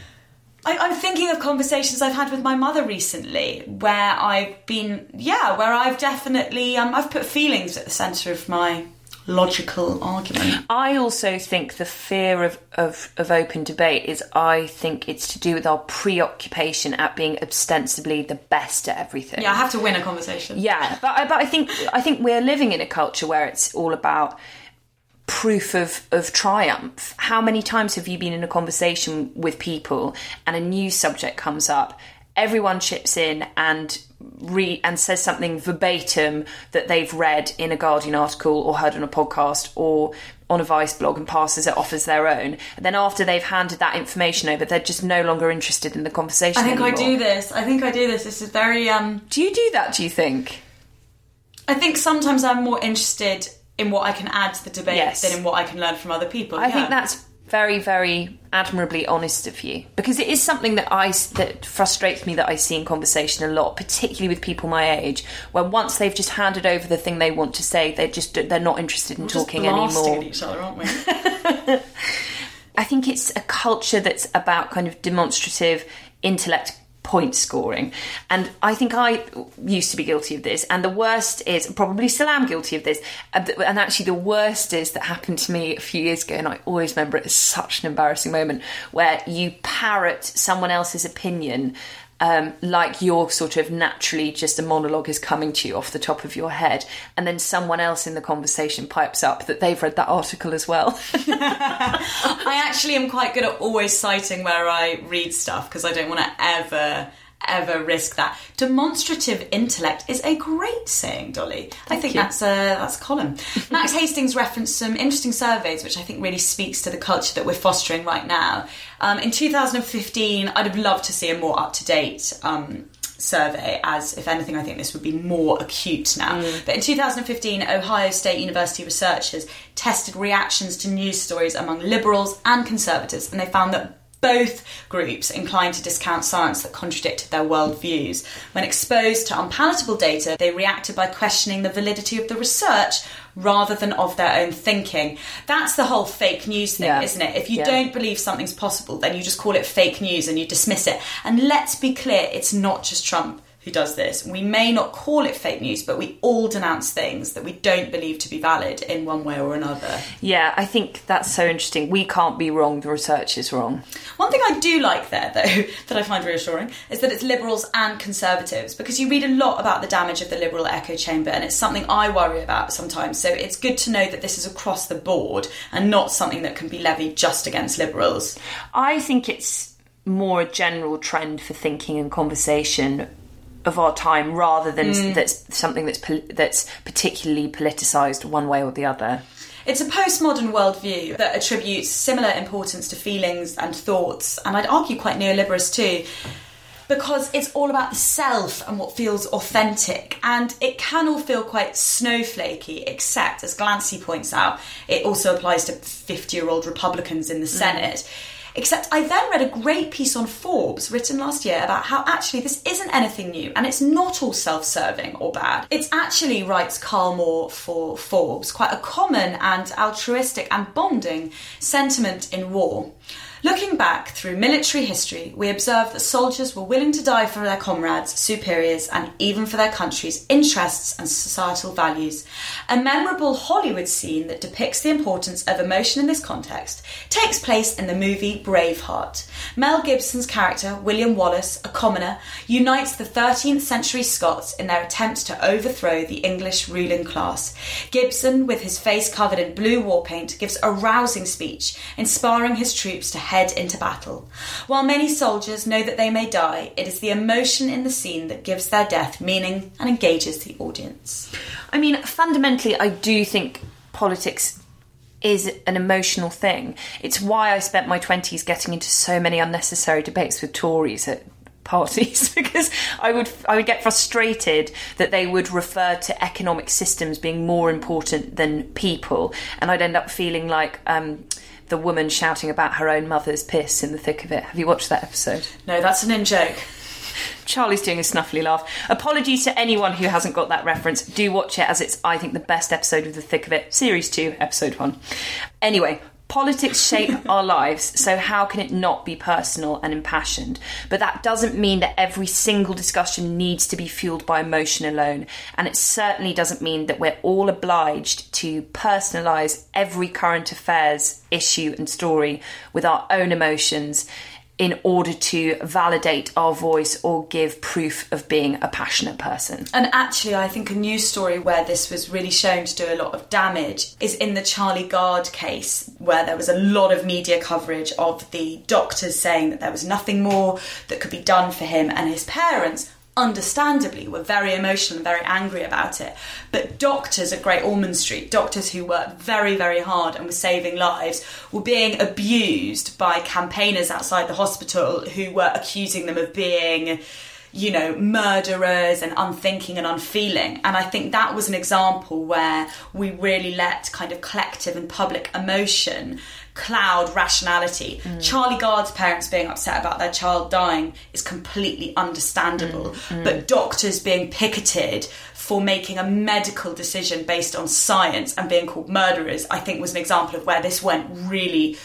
I, I'm thinking of conversations I've had with my mother recently where I've been, yeah, where I've definitely, um, I've put feelings at the centre of my logical argument. I also think the fear of, of, of open debate is, I think it's to do with our preoccupation at being ostensibly the best at everything. Yeah, I have to win a conversation. Yeah, but I, but I think I think we're living in a culture where it's all about proof of, of triumph. How many times have you been in a conversation with people and a news subject comes up, everyone chips in and re- and says something verbatim that they've read in a Guardian article or heard on a podcast or on a Vice blog and passes it off as their own. And then after they've handed that information over, they're just no longer interested in the conversation I think anymore. I do this. I think I do this. This is very... Um, Do you do that, do you think? I think sometimes I'm more interested in what I can add to the debate Yes. than in what I can learn from other people. I yeah. think that's very, very admirably honest of you, because it is something that I that frustrates me that I see in conversation a lot, particularly with people my age, where once they've just handed over the thing they want to say, they're just they're not interested in We're talking just blasting anymore. at each other, aren't we? I think it's a culture that's about kind of demonstrative intellect point scoring, and I think I used to be guilty of this, and the worst is, probably still am guilty of this, and actually the worst is that happened to me a few years ago, and I always remember it as such an embarrassing moment, where you parrot someone else's opinion um, like you're sort of naturally just a monologue is coming to you off the top of your head, and then someone else in the conversation pipes up that they've read that article as well. I actually am quite good at always citing where I read stuff because I don't want to ever, ever risk that. Demonstrative intellect is a great saying, Dolly. I think you. that's a, that's a column. Max Hastings referenced some interesting surveys, which I think really speaks to the culture that we're fostering right now. Um, in two thousand fifteen, I'd have loved to see a more up-to-date um, survey, as if anything I think this would be more acute now. Mm. But in two thousand fifteen, Ohio State University researchers tested reactions to news stories among liberals and conservatives, and they found that both groups inclined to discount science that contradicted their worldviews. When exposed to unpalatable data, they reacted by questioning the validity of the research rather than of their own thinking. That's the whole fake news thing, Yeah. isn't it? If you Yeah. don't believe something's possible, then you just call it fake news and you dismiss it. And let's be clear, it's not just Trump who does this. We may not call it fake news, but we all denounce things that we don't believe to be valid in one way or another. Yeah, I think that's so interesting. We can't be wrong, the research is wrong. One thing I do like there, though, that I find reassuring, is that it's liberals and conservatives, because you read a lot about the damage of the liberal echo chamber, and it's something I worry about sometimes. So it's good to know that this is across the board and not something that can be levied just against liberals. I think it's more a general trend for thinking and conversation of our time, rather than mm. that's something that's that's particularly politicised one way or the other. It's a postmodern worldview that attributes similar importance to feelings and thoughts, and I'd argue quite neoliberalist too. because it's all about the self and what feels authentic, and it can all feel quite snowflakey, except, as Glancy points out, it also applies to fifty-year-old Republicans in the Senate. Mm. Except I then read a great piece on Forbes written last year about how actually this isn't anything new and it's not all self-serving or bad. It's actually, writes Carl Moore for Forbes, quite a common and altruistic and bonding sentiment in war. Looking back through military history, we observe that soldiers were willing to die for their comrades, superiors, and even for their country's interests and societal values. A memorable Hollywood scene that depicts the importance of emotion in this context takes place in the movie Braveheart. Mel Gibson's character, William Wallace, a commoner, unites the thirteenth century Scots in their attempt to overthrow the English ruling class. Gibson, with his face covered in blue war paint, gives a rousing speech, inspiring his troops to head into battle. While many soldiers know that they may die, it is the emotion in the scene that gives their death meaning and engages the audience. I mean, fundamentally, I do think politics is an emotional thing. It's why I spent my twenties getting into so many unnecessary debates with Tories at parties, because I would I would get frustrated that they would refer to economic systems being more important than people, and I'd end up feeling like um, the woman shouting about her own mother's piss in the thick of it. Have you watched that episode? No, that's an in-joke. Charlie's doing a snuffly laugh. Apologies to anyone who hasn't got that reference. Do watch it, as it's, I think, the best episode of The Thick of It. Series two, episode one. Anyway, politics shape our lives, so how can it not be personal and impassioned? But that doesn't mean that every single discussion needs to be fueled by emotion alone, and it certainly doesn't mean that we're all obliged to personalise every current affairs issue and story with our own emotions in order to validate our voice or give proof of being a passionate person. And actually, I think a news story where this was really shown to do a lot of damage is in the Charlie Gard case, where there was a lot of media coverage of the doctors saying that there was nothing more that could be done for him, and his parents, understandably, were very emotional and very angry about it. But doctors at Great Ormond Street, doctors who worked very, very hard and were saving lives, were being abused by campaigners outside the hospital who were accusing them of being, you know, murderers and unthinking and unfeeling. And I think that was an example where we really let kind of collective and public emotion cloud rationality. Mm. Charlie Gard's parents being upset about their child dying is completely understandable, mm. Mm. but doctors being picketed for making a medical decision based on science and being called murderers, I think was an example of where this went really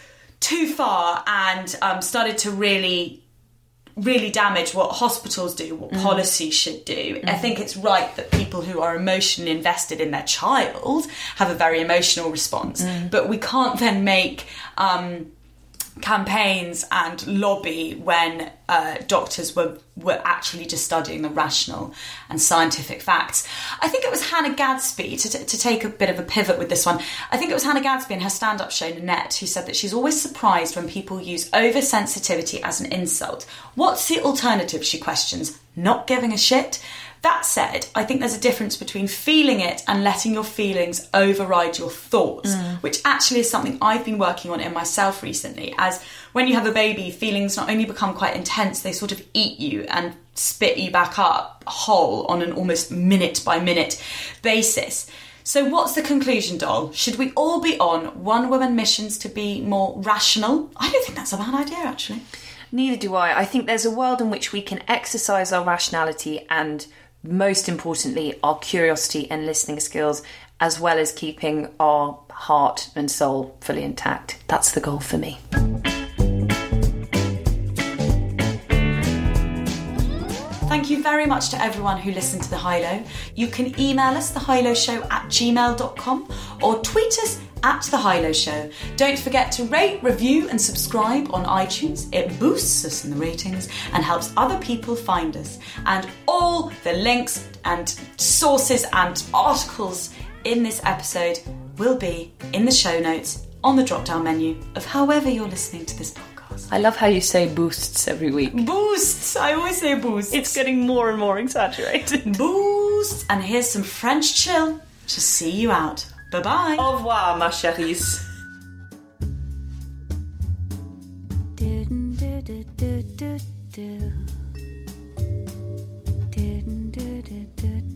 too far and um, started to really really damage what hospitals do, what mm. policy should do. Mm. I think it's right that people who are emotionally invested in their child have a very emotional response, mm. but we can't then make um, campaigns and lobby when uh, doctors were, were actually just studying the rational and scientific facts. I think it was Hannah Gadsby, to, to take a bit of a pivot with this one, I think it was Hannah Gadsby in her stand-up show Nanette who said that she's always surprised when people use oversensitivity as an insult. What's the alternative, she questions? Not giving a shit? That said, I think there's a difference between feeling it and letting your feelings override your thoughts, mm. which actually is something I've been working on in myself recently, as when you have a baby, feelings not only become quite intense, they sort of eat you and spit you back up whole on an almost minute-by-minute basis. So what's the conclusion, Doll? Should we all be on one-woman missions to be more rational? I don't think that's a bad idea, actually. Neither do I. I think there's a world in which we can exercise our rationality and, most importantly, our curiosity and listening skills, as well as keeping our heart and soul fully intact. That's the goal for me. Thank you very much to everyone who listened to The High-Low. You can email us, the high low show at gmail dot com, or tweet us at The High-Low Show. Don't forget to rate, review and subscribe on iTunes. It boosts us in the ratings and helps other people find us. And all the links and sources and articles in this episode will be in the show notes on the drop-down menu of however you're listening to this podcast. I love how you say boosts every week. Boosts! I always say boosts. It's getting more and more exaggerated. Boosts! And here's some French chill to see you out. Bye-bye. Au revoir, ma chérie. Do, do, do, do, do, do. de, de,